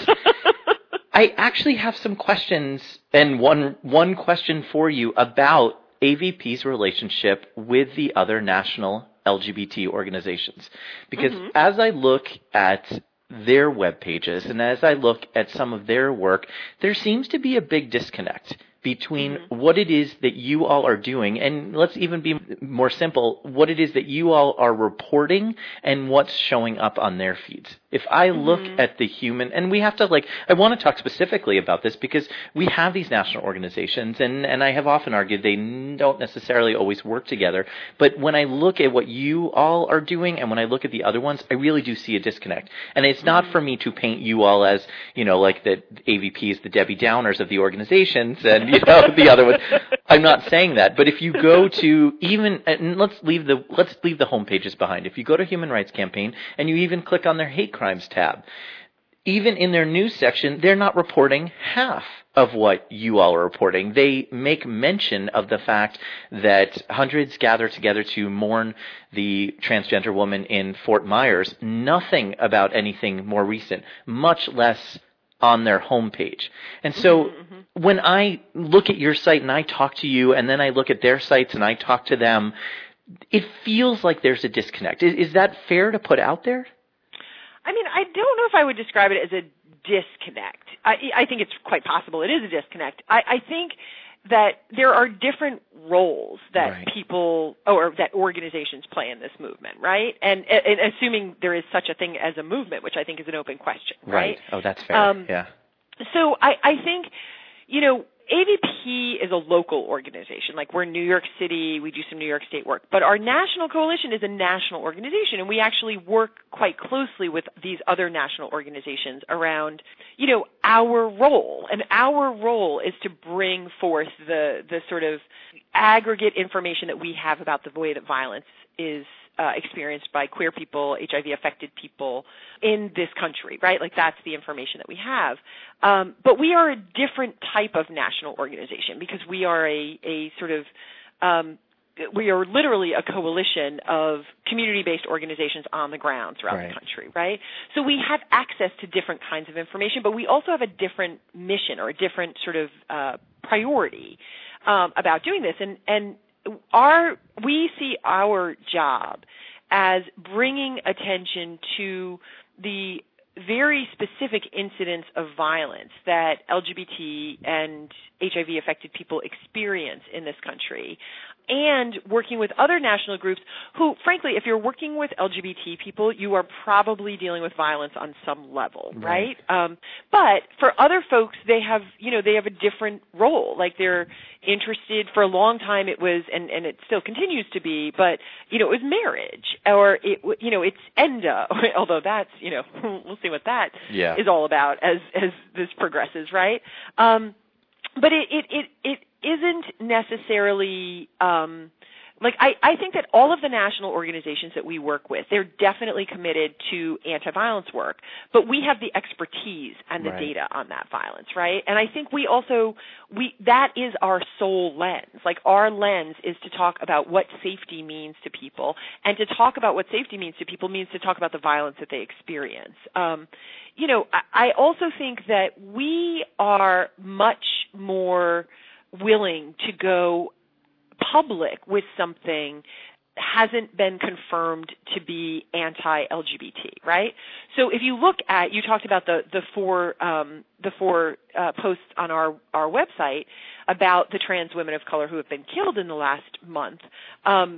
[SPEAKER 1] I actually have some questions, and one one question for you about A V P's relationship with the other national L G B T organizations, because
[SPEAKER 2] mm-hmm.
[SPEAKER 1] as I look at their web pages and as I look at some of their work, there seems to be a big disconnect between
[SPEAKER 2] mm-hmm.
[SPEAKER 1] what it is that you all are doing, and let's even be more simple, what it is that you all are reporting and what's showing up on their feeds. If I mm-hmm. look at the human, and we have to like, I want to talk specifically about this because we have these national organizations, and, and I have often argued they don't necessarily always work together, but when I look at what you all are doing and when I look at the other ones, I really do see a disconnect. And it's not mm-hmm. for me to paint you all as, you know, like the A V P is the Debbie Downers of the organizations, and you know, the other one. I'm not saying that, but if you go to even, and let's leave the let's leave the home pages behind. If you go to Human Rights Campaign and you even click on their hate crimes tab, even in their news section, they're not reporting half of what you all are reporting. They make mention of the fact that hundreds gather together to mourn the transgender woman in Fort Myers. Nothing about anything more recent, much less on their homepage. And so mm-hmm. when I look at your site and I talk to you, and then I look at their sites and I talk to them, it feels like there's a disconnect. Is, is that fair to put out there?
[SPEAKER 2] I mean, I don't know if I would describe it as a disconnect. I, I think it's quite possible it is a disconnect. I, I think that there are different roles that
[SPEAKER 1] right.
[SPEAKER 2] people or that organizations play in this movement, right? And, and assuming there is such a thing as a movement, which I think is an open question, right?
[SPEAKER 1] Right. Oh, that's fair.
[SPEAKER 2] Um,
[SPEAKER 1] yeah.
[SPEAKER 2] So I, I think, you know, A V P is a local organization. Like, we're in New York City, we do some New York State work. But our national coalition is a national organization, and we actually work quite closely with these other national organizations around, you know, our role. And our role is to bring forth the, the sort of aggregate information that we have about the way that violence is Uh, experienced by queer people, H I V-affected people in this country, right? Like, that's the information that we have. Um, but we are a different type of national organization because we are a, a sort of, um, we are literally a coalition of community-based organizations on the ground throughout
[SPEAKER 1] right.
[SPEAKER 2] the country, right? So we have access to different kinds of information, but we also have a different mission or a different sort of uh, priority um, about doing this. And, and Our we see our job as bringing attention to the very specific incidents of violence that L G B T and H I V-affected people experience in this country, and working with other national groups who, frankly, if you're working with L G B T people, you are probably dealing with violence on some level, right?
[SPEAKER 1] right?
[SPEAKER 2] Um, but for other folks, they have, you know, they have a different role. Like, they're interested, for a long time it was, and, and it still continues to be, but, you know, it was marriage, or, it, you know, it's ENDA, although that's, you know, we'll see what that
[SPEAKER 1] yeah.
[SPEAKER 2] is all about as, as this progresses, right? Um, but it, it, it, it isn't necessarily, um, like, I, I think that all of the national organizations that we work with, they're definitely committed to anti-violence work, but we have the expertise and the
[SPEAKER 1] right.
[SPEAKER 2] data on that violence, right? And I think we also, we that is our sole lens. Like, our lens is to talk about what safety means to people, and to talk about what safety means to people means to talk about the violence that they experience. Um, you know, I, I also think that we are much more willing to go public with something hasn't been confirmed to be anti-L G B T, right? So if you look at, you talked about the the four um, the four uh, posts on our our website about the trans women of color who have been killed in the last month. Um,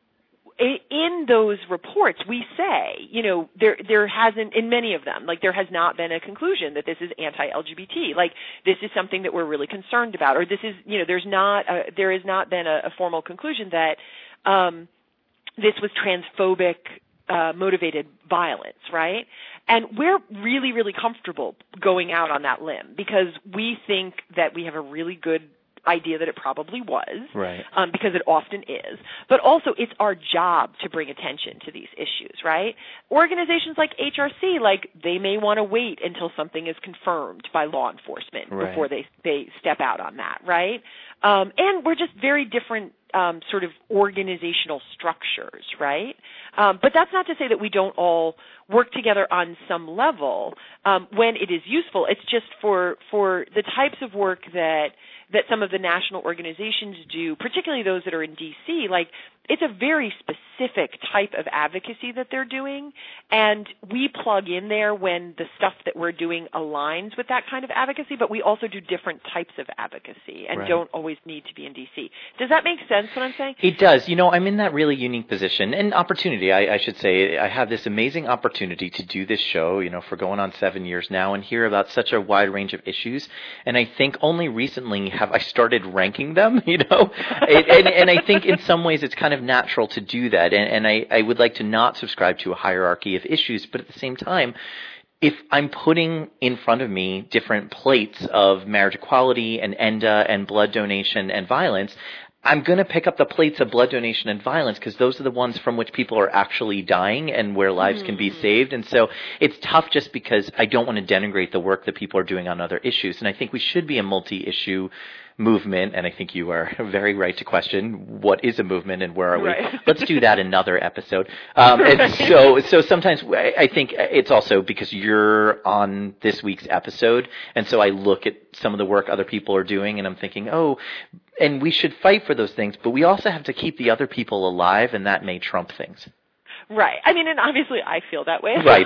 [SPEAKER 2] in those reports, we say, you know, there there hasn't, in many of them, like, there has not been a conclusion that this is anti-L G B T. Like, this is something that we're really concerned about, or this is, you know, there's not, a, there has not been a, a formal conclusion that um, this was transphobic uh, motivated violence, right? And we're really, really comfortable going out on that limb because we think that we have a really good idea that it probably was,
[SPEAKER 1] right.
[SPEAKER 2] um, because it often is. But also, it's our job to bring attention to these issues, right? Organizations like H R C, like, they may want to wait until something is confirmed by law enforcement
[SPEAKER 1] right.
[SPEAKER 2] before they they step out on that, right? Um, and we're just very different um, sort of organizational structures, right? Um, but that's not to say that we don't all work together on some level um, when it is useful. It's just for for the types of work that that some of the national organizations do, particularly those that are in D C, like, it's a very specific type of advocacy that they're doing, and we plug in there when the stuff that we're doing aligns with that kind of advocacy, but we also do different types of advocacy and
[SPEAKER 1] right.
[SPEAKER 2] don't always need to be in D C. Does that make sense, what I'm saying?
[SPEAKER 1] It does. You know, I'm in that really unique position and opportunity, I, I should say. I have this amazing opportunity to do this show, you know, for going on seven years now, and hear about such a wide range of issues, and I think only recently have I started ranking them, you know, and, and, and I think in some ways it's kind of natural to do that, and, and I, I would like to not subscribe to a hierarchy of issues, but at the same time, if I'm putting in front of me different plates of marriage equality and ENDA and blood donation and violence, I'm going to pick up the plates of blood donation and violence because those are the ones from which people are actually dying and where lives mm-hmm. can be saved. And so it's tough just because I don't want to denigrate the work that people are doing on other issues. And I think we should be a multi-issue movement, and I think you are very right to question what is a movement and where are we.
[SPEAKER 2] Right.
[SPEAKER 1] Let's do that another episode. Um, and so, so sometimes I think it's also because you're on this week's episode, and so I look at some of the work other people are doing, and I'm thinking, oh, and we should fight for those things, but we also have to keep the other people alive, and that may trump things.
[SPEAKER 2] Right. I mean, and obviously I feel that way.
[SPEAKER 1] Right.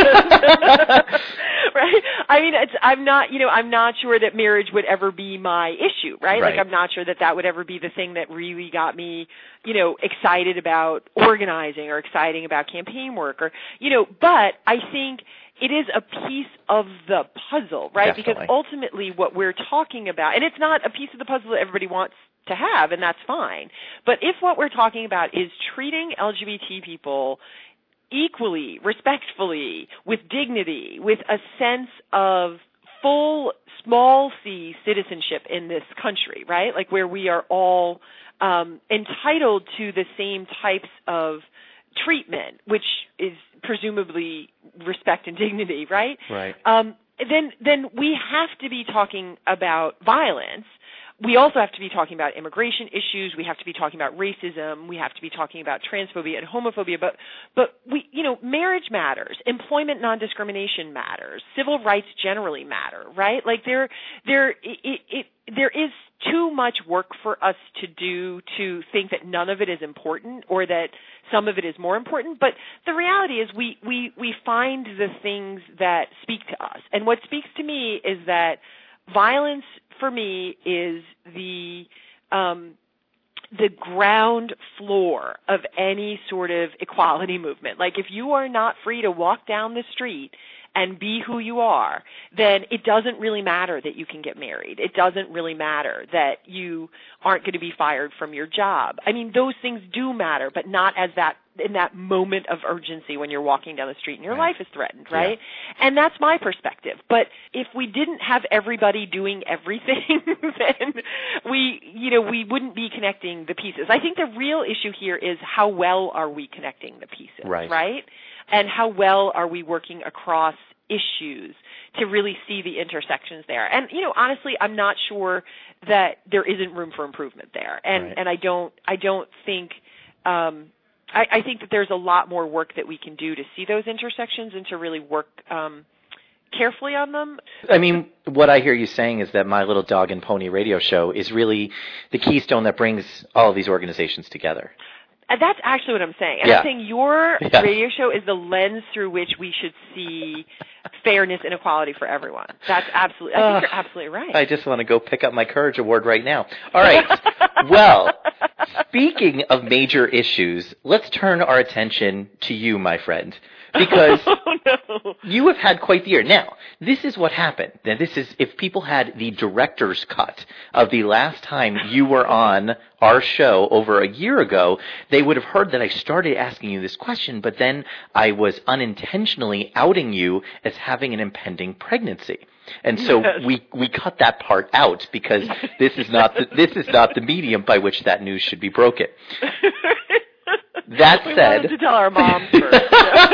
[SPEAKER 2] Right. I mean, it's, I'm not, you know, I'm not sure that marriage would ever be my issue, right?
[SPEAKER 1] Right.
[SPEAKER 2] Like, I'm not sure that that would ever be the thing that really got me, you know, excited about organizing or exciting about campaign work or, you know, but I think it is a piece of the puzzle, right?
[SPEAKER 1] Definitely.
[SPEAKER 2] Because ultimately what we're talking about, and it's not a piece of the puzzle that everybody wants to have, and that's fine. But if what we're talking about is treating L G B T people equally, respectfully, with dignity, with a sense of full, small c citizenship in this country, right? Like where we are all um, entitled to the same types of treatment, which is presumably respect and dignity, right?
[SPEAKER 1] Right.
[SPEAKER 2] Um, then, then we have to be talking about violence. We also have to be talking about immigration issues. We have to be talking about racism. We have to be talking about transphobia and homophobia. But, but we, you know, marriage matters. Employment non-discrimination matters. Civil rights generally matter, right? Like there, there, it, it, there is too much work for us to do to think that none of it is important or that some of it is more important. But the reality is we, we, we find the things that speak to us. And what speaks to me is that violence for me is the um, the ground floor of any sort of equality movement. Like if you are not free to walk down the street and be who you are, then it doesn't really matter that you can get married. It doesn't really matter that you aren't going to be fired from your job. I mean, those things do matter, but not as that in that moment of urgency when you're walking down the street and your
[SPEAKER 1] right.
[SPEAKER 2] life is threatened, right?
[SPEAKER 1] Yeah.
[SPEAKER 2] And that's my perspective. But if we didn't have everybody doing everything, then we, you know, we wouldn't be connecting the pieces. I think the real issue here is how well are we connecting the pieces,
[SPEAKER 1] right?
[SPEAKER 2] right? And how well are we working across issues to really see the intersections there. And, you know, honestly, I'm not sure that there isn't room for improvement there. And,
[SPEAKER 1] right.
[SPEAKER 2] and I don't, I don't think, um, I, I think that there's a lot more work that we can do to see those intersections and to really work um, carefully on them.
[SPEAKER 1] I mean, what I hear you saying is that My Little Dog and Pony radio show is really the keystone that brings all of these organizations together.
[SPEAKER 2] And that's actually what I'm saying. And
[SPEAKER 1] yeah.
[SPEAKER 2] I'm saying your
[SPEAKER 1] yeah.
[SPEAKER 2] radio show is the lens through which we should see fairness and equality for everyone. That's absolutely, I think uh, you're absolutely right.
[SPEAKER 1] I just want to go pick up my Courage Award right now. All right. Well, speaking of major issues, let's turn our attention to you, my friend. Because
[SPEAKER 2] oh, no.
[SPEAKER 1] you have had quite the year. Now, this is what happened. Now, this is if people had the director's cut of the last time you were on our show over a year ago, they would have heard that I started asking you this question, but then I was unintentionally outing you as having an impending pregnancy. And so
[SPEAKER 2] yes.
[SPEAKER 1] we, we cut that part out because this is not the, this is not the medium by which that news should be broken. That
[SPEAKER 2] we
[SPEAKER 1] said,
[SPEAKER 2] wanted to tell our moms first.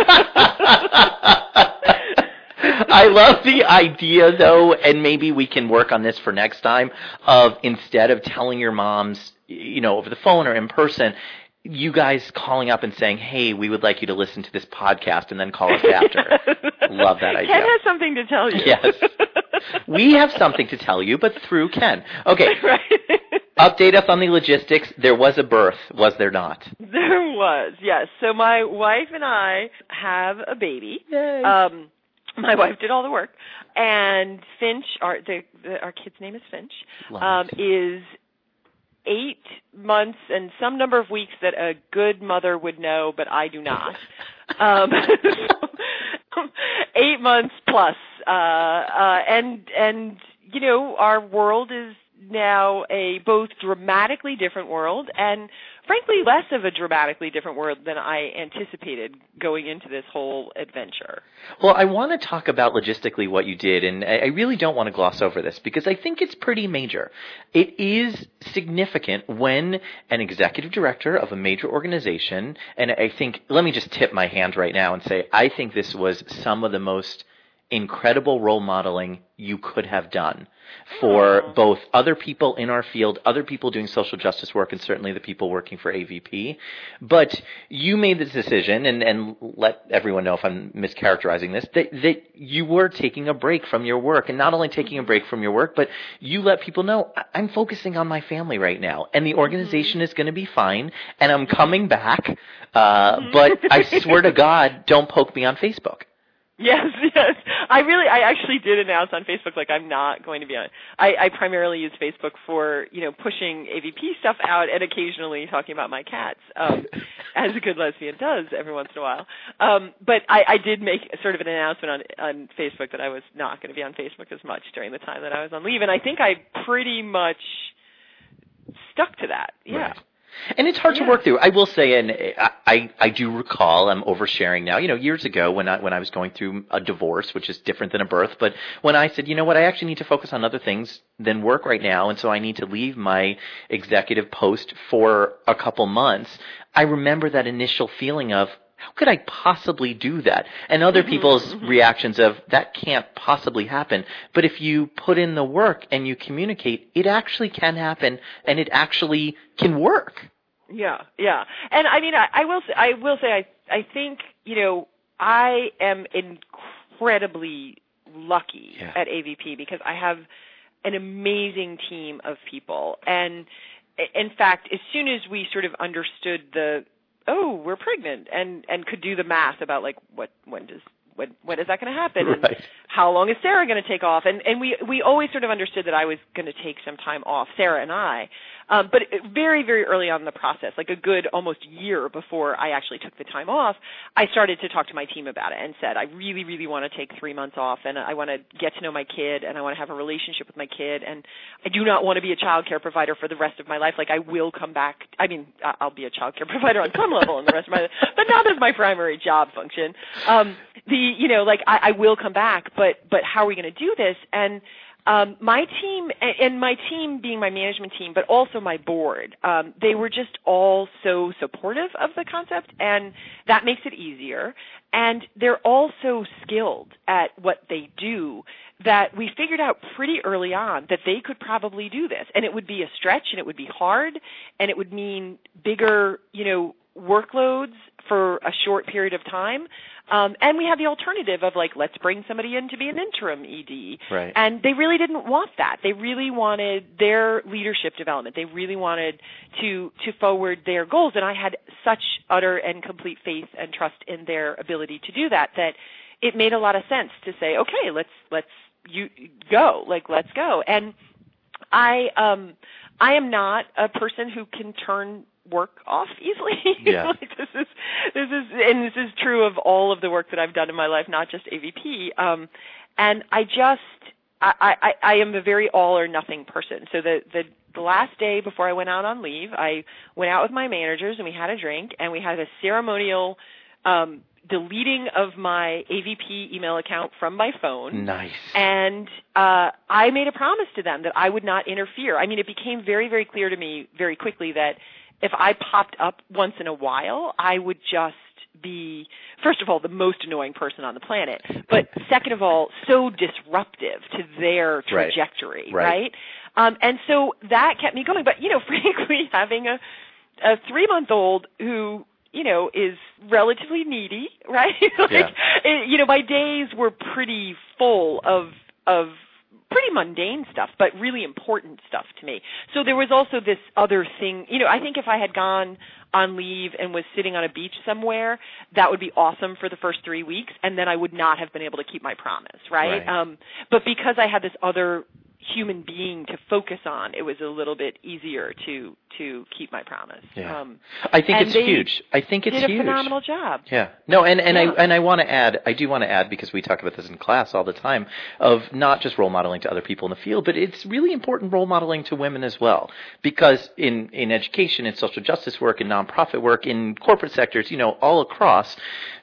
[SPEAKER 1] I love the idea, though, and maybe we can work on this for next time, of instead of telling your moms, you know, over the phone or in person, you guys calling up and saying, hey, we would like you to listen to this podcast and then call us after. Love that idea.
[SPEAKER 2] Ken has something to tell you.
[SPEAKER 1] Yes. We have something to tell you, but through Ken. Okay.
[SPEAKER 2] Right.
[SPEAKER 1] Update us on the logistics. There was a birth, was there not?
[SPEAKER 2] There was, yes. So my wife and I have a baby.
[SPEAKER 1] Yay.
[SPEAKER 2] Um, my wife did all the work. And Finch, our, the, the, our kid's name is Finch, um, is eight months and some number of weeks that a good mother would know, but I do not. um, so, eight months plus. Uh, uh, and, and, you know, our world is now a both dramatically different world and, frankly, less of a dramatically different world than I anticipated going into this whole adventure.
[SPEAKER 1] Well, I want to talk about logistically what you did, and I really don't want to gloss over this because I think it's pretty major. It is significant when an executive director of a major organization, and I think, let me just tip my hand right now and say, I think this was some of the most incredible role modeling you could have done for oh. both other people in our field, other people doing social justice work, and certainly the people working for A V P. But you made the decision, and, and let everyone know if I'm mischaracterizing this, that, that you were taking a break from your work, and not only taking a break from your work, but you let people know, I'm focusing on my family right now, and the organization mm-hmm. is going to be fine, and I'm coming back, uh, mm-hmm. but I swear to God, don't poke me on Facebook.
[SPEAKER 2] Yes, yes. I really, I actually did announce on Facebook, like, I'm not going to be on. I, I primarily use Facebook for, you know, pushing A V P stuff out and occasionally talking about my cats, um, as a good lesbian does every once in a while. Um, but I, I did make sort of an announcement on, on Facebook that I was not going to be on Facebook as much during the time that I was on leave, and I think I pretty much stuck to that. Yeah.
[SPEAKER 1] Right. And it's hard yeah. to work through. I will say, and I, I do recall, I'm oversharing now, you know, years ago when I, when I was going through a divorce, which is different than a birth, but when I said, you know what, I actually need to focus on other things than work right now, and so I need to leave my executive post for a couple months, I remember that initial feeling of, how could I possibly do that? And other mm-hmm, people's mm-hmm. reactions of, that can't possibly happen. But if you put in the work and you communicate, it actually can happen, and it actually can work.
[SPEAKER 2] Yeah, yeah. And I mean, I, I will say, I will say, I, I think, you know, I am incredibly lucky yeah. at A V P because I have an amazing team of people. And in fact, as soon as we sort of understood the, oh, we're pregnant, and, and could do the math about, like, what, when does, when, when is that going to happen?
[SPEAKER 1] Right.
[SPEAKER 2] And how long is Sarah going to take off? And, and we, we always sort of understood that I was going to take some time off, Sarah and I. Um, but very, very early on in the process, like a good almost year before I actually took the time off, I started to talk to my team about it and said, I really, really want to take three months off, and I want to get to know my kid, and I want to have a relationship with my kid, and I do not want to be a child care provider for the rest of my life. Like, I will come back. I mean, I'll be a child care provider on some level in the rest of my life, but not as my primary job function. Um, the, you know, like, I, I will come back, but, but how are we going to do this? And Um, my team, and my team being my management team, but also my board, um, they were just all so supportive of the concept, and that makes it easier. And they're all so skilled at what they do that we figured out pretty early on that they could probably do this. And it would be a stretch, and it would be hard, and it would mean bigger, you know, workloads for a short period of time. Um, and we had the alternative of, like, let's bring somebody in to be an interim E D.
[SPEAKER 1] Right.
[SPEAKER 2] And they really didn't want that. They really wanted their leadership development. They really wanted to to forward their goals. And I had such utter and complete faith and trust in their ability to do that that it made a lot of sense to say, okay, let's let's you go, like let's go. And I um I am not a person who can turn work off easily.
[SPEAKER 1] Yeah.
[SPEAKER 2] Like this is this is and this is true of all of the work that I've done in my life, not just A V P. Um, and I just I, I, I am a very all or nothing person. So the, the the last day before I went out on leave, I went out with my managers and we had a drink and we had a ceremonial um, deleting of my A V P email account from my phone.
[SPEAKER 1] Nice.
[SPEAKER 2] And uh, I made a promise to them that I would not interfere. I mean, it became very, very clear to me very quickly that if I popped up once in a while, I would just be, first of all, the most annoying person on the planet, but second of all, so disruptive to their trajectory,
[SPEAKER 1] right? right.
[SPEAKER 2] right? Um, and so that kept me going. But, you know, frankly, having a, a three-month-old who, you know, is relatively needy, right? like,
[SPEAKER 1] yeah.
[SPEAKER 2] it, you know, my days were pretty full of of pretty mundane stuff, but really important stuff to me. So there was also this other thing, you know, I think if I had gone on leave and was sitting on a beach somewhere, that would be awesome for the first three weeks, and then I would not have been able to keep my promise, right?
[SPEAKER 1] right.
[SPEAKER 2] Um, but because I had this other human being to focus on, it was a little bit easier to to keep my promise.
[SPEAKER 1] Yeah.
[SPEAKER 2] Um,
[SPEAKER 1] I think it's huge. I think it's
[SPEAKER 2] did
[SPEAKER 1] huge.
[SPEAKER 2] Did a phenomenal job.
[SPEAKER 1] Yeah. No, and, and
[SPEAKER 2] yeah.
[SPEAKER 1] I and I want to add, I do want to add, because we talk about this in class all the time, of not just role modeling to other people in the field, but it's really important role modeling to women as well. Because in, in education, in social justice work, in nonprofit work, in corporate sectors, you know, all across,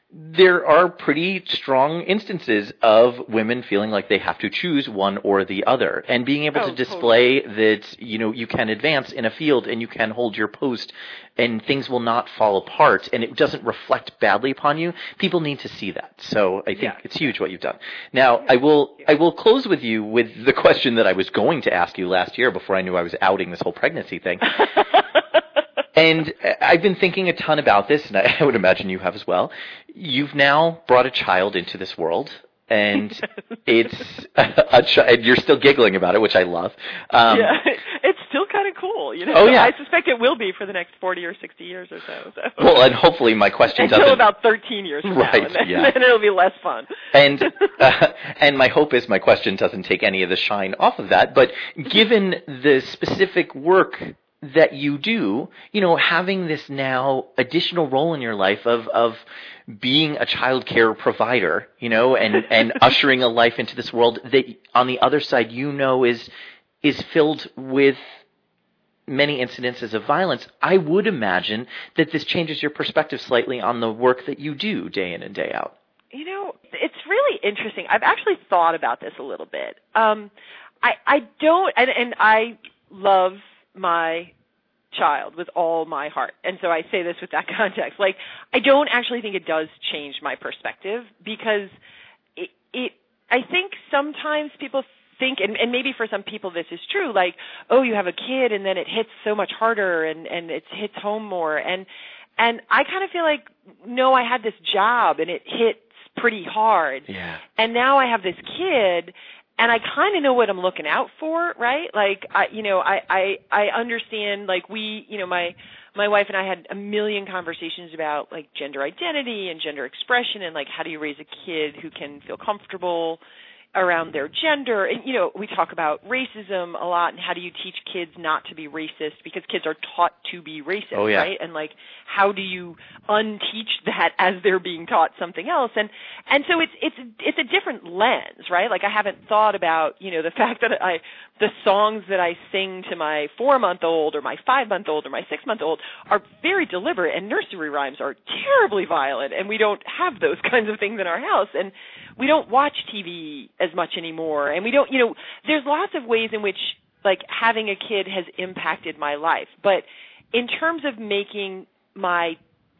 [SPEAKER 1] there are pretty strong instances of women feeling like they have to choose one or the other, and being able
[SPEAKER 2] oh,
[SPEAKER 1] to display
[SPEAKER 2] totally.
[SPEAKER 1] that, you know, you can advance in a field and you can hold your post and things will not fall apart and it doesn't reflect badly upon you. People need to see that. So I think
[SPEAKER 2] yeah.
[SPEAKER 1] it's huge what you've done. Now, I will I will close with you with the question that I was going to ask you last year before I knew I was outing this whole pregnancy thing. And I've been thinking a ton about this, and I would imagine you have as well. You've now brought a child into this world, and it's a, a child. You're still giggling about it, which I love. Um,
[SPEAKER 2] yeah, it's still kind of cool, you know.
[SPEAKER 1] Oh yeah,
[SPEAKER 2] I suspect it will be for the next forty or sixty years or so. so.
[SPEAKER 1] Well, and hopefully my question
[SPEAKER 2] until
[SPEAKER 1] doesn't
[SPEAKER 2] about thirteen years from
[SPEAKER 1] right,
[SPEAKER 2] now, and then,
[SPEAKER 1] yeah.
[SPEAKER 2] then it'll be less fun.
[SPEAKER 1] And uh, and my hope is my question doesn't take any of the shine off of that. But given the specific work that you do, you know, having this now additional role in your life of of being a child care provider, you know, and, and ushering a life into this world that on the other side, you know, is is filled with many incidences of violence, I would imagine that this changes your perspective slightly on the work that you do day in and day out.
[SPEAKER 2] You know, it's really interesting. I've actually thought about this a little bit. Um, I, I don't, and, and I love my child with all my heart. And so I say this with that context. Like, I don't actually think it does change my perspective because it, it I think sometimes people think, and, and maybe for some people this is true, like, oh, you have a kid and then it hits so much harder and, and it hits home more. And, and I kind of feel like, no, I had this job and it hits pretty hard.
[SPEAKER 1] Yeah.
[SPEAKER 2] And now I have this kid and I kind of know what I'm looking out for, right? Like, I, you know, I, I, I understand, like, we, you know, my, my wife and I had a million conversations about, like, gender identity and gender expression and, like, how do you raise a kid who can feel comfortable around their gender. And, you know, we talk about racism a lot and how do you teach kids not to be racist because kids are taught to be racist,
[SPEAKER 1] oh, yeah.
[SPEAKER 2] right? And, like, how do you unteach that as they're being taught something else? And and so it's it's it's a different lens, right? Like, I haven't thought about, you know, the fact that I the songs that I sing to my four-month-old or my five-month-old or my six-month-old are very deliberate, and nursery rhymes are terribly violent, and we don't have those kinds of things in our house. And we don't watch T V as much anymore, and we don't, you know, there's lots of ways in which, like, having a kid has impacted my life. But in terms of making my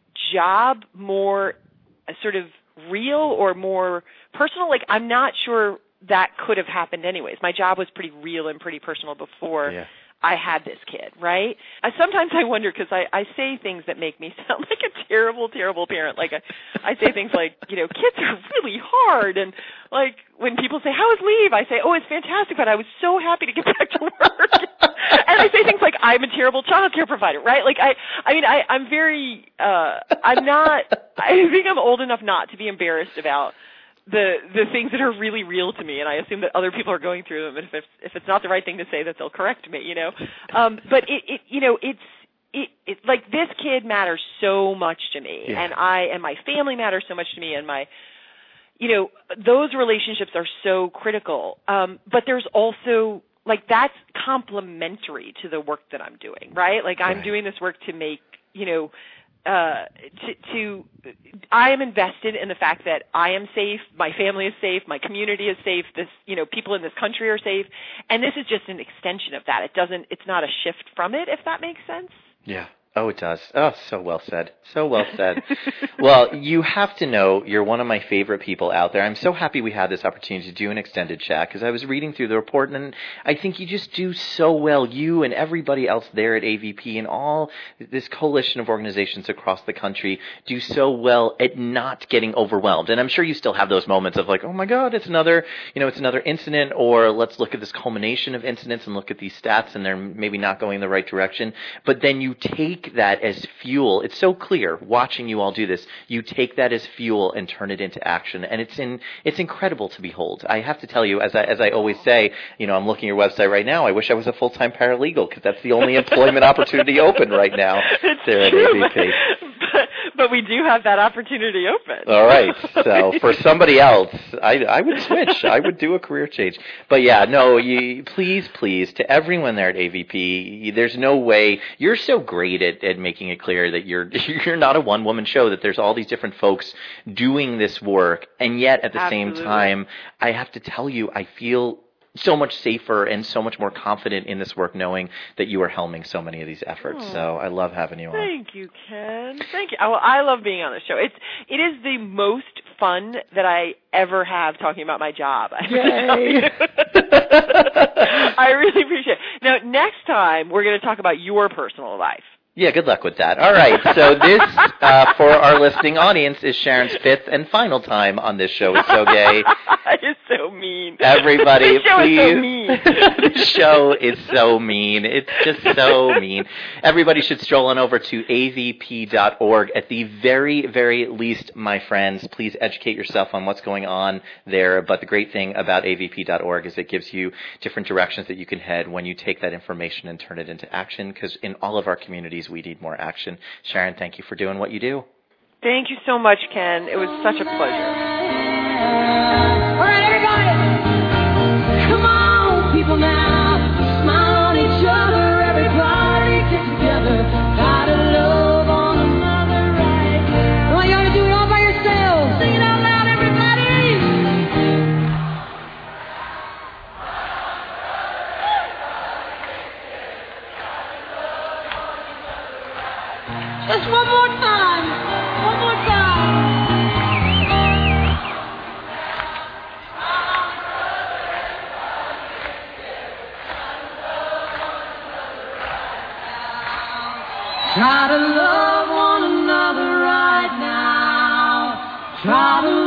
[SPEAKER 2] job more uh, sort of real or more personal, like, I'm not sure that could have happened anyways. My job was pretty real and pretty personal before yeah. I had this kid, right? I, sometimes I wonder because I, I say things that make me sound like a terrible, terrible parent. Like, I, I say things like, you know, kids are really hard. And, like, when people say, how was leave? I say, oh, it's fantastic, but I was so happy to get back to work. And I say things like, I'm a terrible child care provider, right? Like, I, I mean, I, I'm very, uh, I'm not, I think I'm old enough not to be embarrassed about the the things that are really real to me, and I assume that other people are going through them, and if it's, if it's not the right thing to say, that they'll correct me, you know. Um, but it, it, you know, it's it, it like this kid matters so much to me, yeah. and I and my family matters so much to me, and my, you know, those relationships are so critical. Um, but there's also, like, that's complementary to the work that I'm doing, right? Like, I'm right. doing this work to make, you know. Uh, to, to, I am invested in the fact that I am safe, my family is safe, my community is safe, this, you know, people in this country are safe, and this is just an extension of that. It doesn't, it's not a shift from it, if that makes sense.
[SPEAKER 1] Yeah. Oh, it does. Oh, so well said. So well said. Well, you have to know you're one of my favorite people out there. I'm so happy we had this opportunity to do an extended chat because I was reading through the report and I think you just do so well. You and everybody else there at A V P and all this coalition of organizations across the country do so well at not getting overwhelmed. And I'm sure you still have those moments of like, oh my God, it's another, you know, it's another incident, or let's look at this culmination of incidents and look at these stats and they're maybe not going in the right direction. But then you take that as fuel. It's so clear watching you all do this. You take that as fuel and turn it into action, and it's in it's incredible to behold. I have to tell you, as I as I always say, you know, I'm looking at your website right now. I wish I was a full-time paralegal because that's the only employment opportunity open right now
[SPEAKER 2] it's
[SPEAKER 1] there
[SPEAKER 2] true,
[SPEAKER 1] at A V P.
[SPEAKER 2] But, But we do have that opportunity open.
[SPEAKER 1] All right. So for somebody else, I, I would switch. I would do a career change. But yeah, no, you, please, please, to everyone there at A V P, there's no way. You're so great at, at making it clear that you're you're not a one-woman show, that there's all these different folks doing this work. And yet at the
[SPEAKER 2] Absolutely.
[SPEAKER 1] same time, I have to tell you, I feel so much safer and so much more confident in this work knowing that you are helming so many of these efforts. Oh, so I love having you on.
[SPEAKER 2] Thank you, Ken. Thank you. I, well, I love being on the show. It's it is the most fun that I ever have talking about my job. I
[SPEAKER 1] Yay!
[SPEAKER 2] I really appreciate it. Now, next time we're going to talk about your personal life.
[SPEAKER 1] Yeah, good luck with that. All right, so this, uh, for our listening audience, is Sharon's fifth and final time on this show. It's so gay.
[SPEAKER 2] It's so mean.
[SPEAKER 1] Everybody,
[SPEAKER 2] this show
[SPEAKER 1] please.
[SPEAKER 2] Is so mean.
[SPEAKER 1] This show is so mean. It's just so mean. Everybody should stroll on over to A V P dot org. At the very, very least, my friends, please educate yourself on what's going on there. But the great thing about A V P dot org is it gives you different directions that you can head when you take that information and turn it into action, because in all of our communities, we need more action. Sharon, thank you for doing what you do.
[SPEAKER 2] Thank you so much, Ken. It was such a pleasure.
[SPEAKER 3] All right, everybody. Come on, people now. Smile on each other. Everybody get together. Gotta love one another right now. I want y'all to do it all by yourselves. Sing it out loud, everybody. Just one more time. One more time. Try to love one another right now. Try to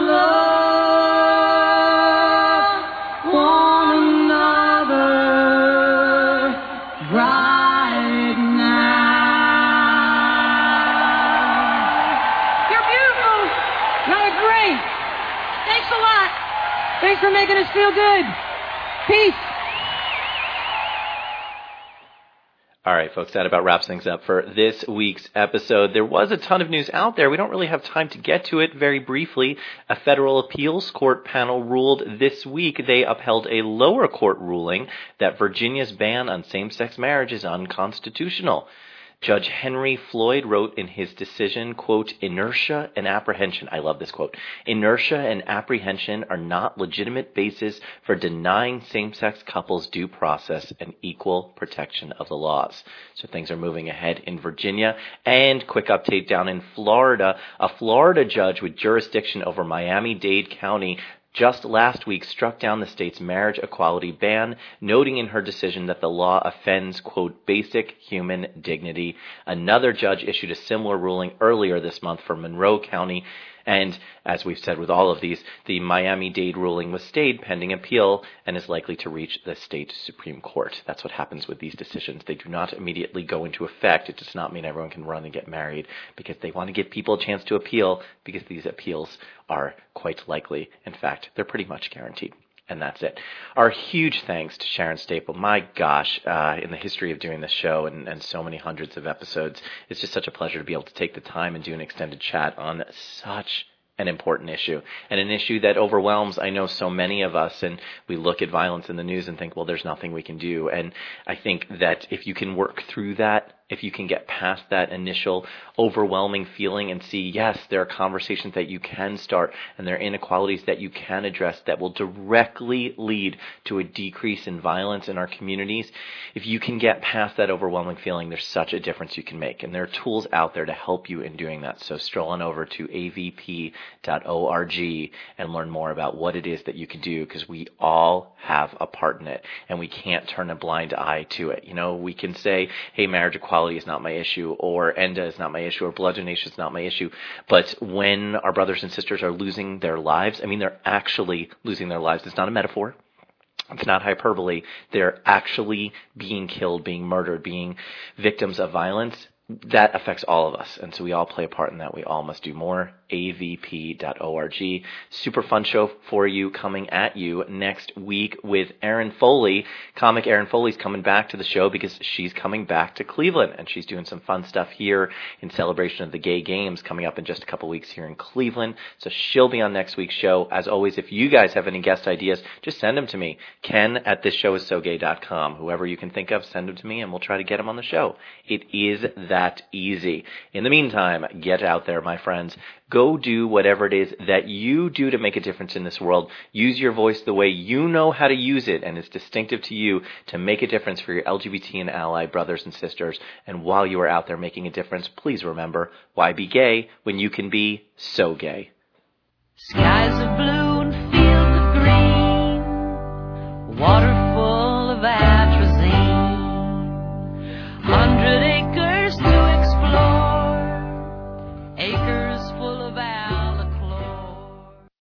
[SPEAKER 3] love one another right now. You're beautiful. You're great. Thanks a lot. Thanks for making us feel good. Peace.
[SPEAKER 1] All right, folks, that about wraps things up for this week's episode. There was a ton of news out there. We don't really have time to get to it. Very briefly, a federal appeals court panel ruled this week. They upheld a lower court ruling that Virginia's ban on same-sex marriage is unconstitutional. Judge Henry Floyd wrote in his decision, quote, inertia and apprehension. I love this quote. Inertia and apprehension are not legitimate basis for denying same-sex couples due process and equal protection of the laws. So things are moving ahead in Virginia. And quick update down in Florida. A Florida judge with jurisdiction over Miami-Dade County just last week struck down the state's marriage equality ban, noting in her decision that the law offends, quote, basic human dignity. Another judge issued a similar ruling earlier this month for Monroe County. And as we've said with all of these, the Miami-Dade ruling was stayed pending appeal and is likely to reach the state Supreme Court. That's what happens with these decisions. They do not immediately go into effect. It does not mean everyone can run and get married, because they want to give people a chance to appeal, because these appeals are quite likely. In fact, they're pretty much guaranteed. And that's it. Our huge thanks to Sharon Staple. My gosh, uh, in the history of doing this show and, and so many hundreds of episodes, it's just such a pleasure to be able to take the time and do an extended chat on such an important issue, and an issue that overwhelms, I know, so many of us. And we look at violence in the news and think, well, there's nothing we can do. And I think that if you can work through that, if you can get past that initial overwhelming feeling and see, yes, there are conversations that you can start and there are inequalities that you can address that will directly lead to a decrease in violence in our communities, if you can get past that overwhelming feeling, there's such a difference you can make. And there are tools out there to help you in doing that. So stroll on over to A V P dot org and learn more about what it is that you can do, because we all have a part in it and we can't turn a blind eye to it. You know, we can say, hey, marriage equality is not my issue, or ENDA is not my issue, or blood donation is not my issue. But when our brothers and sisters are losing their lives, I mean, they're actually losing their lives. It's not a metaphor. It's not hyperbole. They're actually being killed, being murdered, being victims of violence. That affects all of us. And so we all play a part in that. We all must do more a v p dot org. Super fun show for you coming at you next week with Erin Foley. Comic Erin Foley's coming back to the show because she's coming back to Cleveland, and she's doing some fun stuff here in celebration of the Gay Games coming up in just a couple weeks here in Cleveland. So she'll be on next week's show. As always, if you guys have any guest ideas, just send them to me. Ken at this show is so gay dot com. Whoever you can think of, send them to me, and we'll try to get them on the show. It is that easy. In the meantime, get out there, my friends. Go do whatever it is that you do to make a difference in this world. Use your voice the way you know how to use it, and it's distinctive to you, to make a difference for your L G B T and ally brothers and sisters. And while you are out there making a difference, please remember, why be gay when you can be so gay?
[SPEAKER 3] Skies are blue.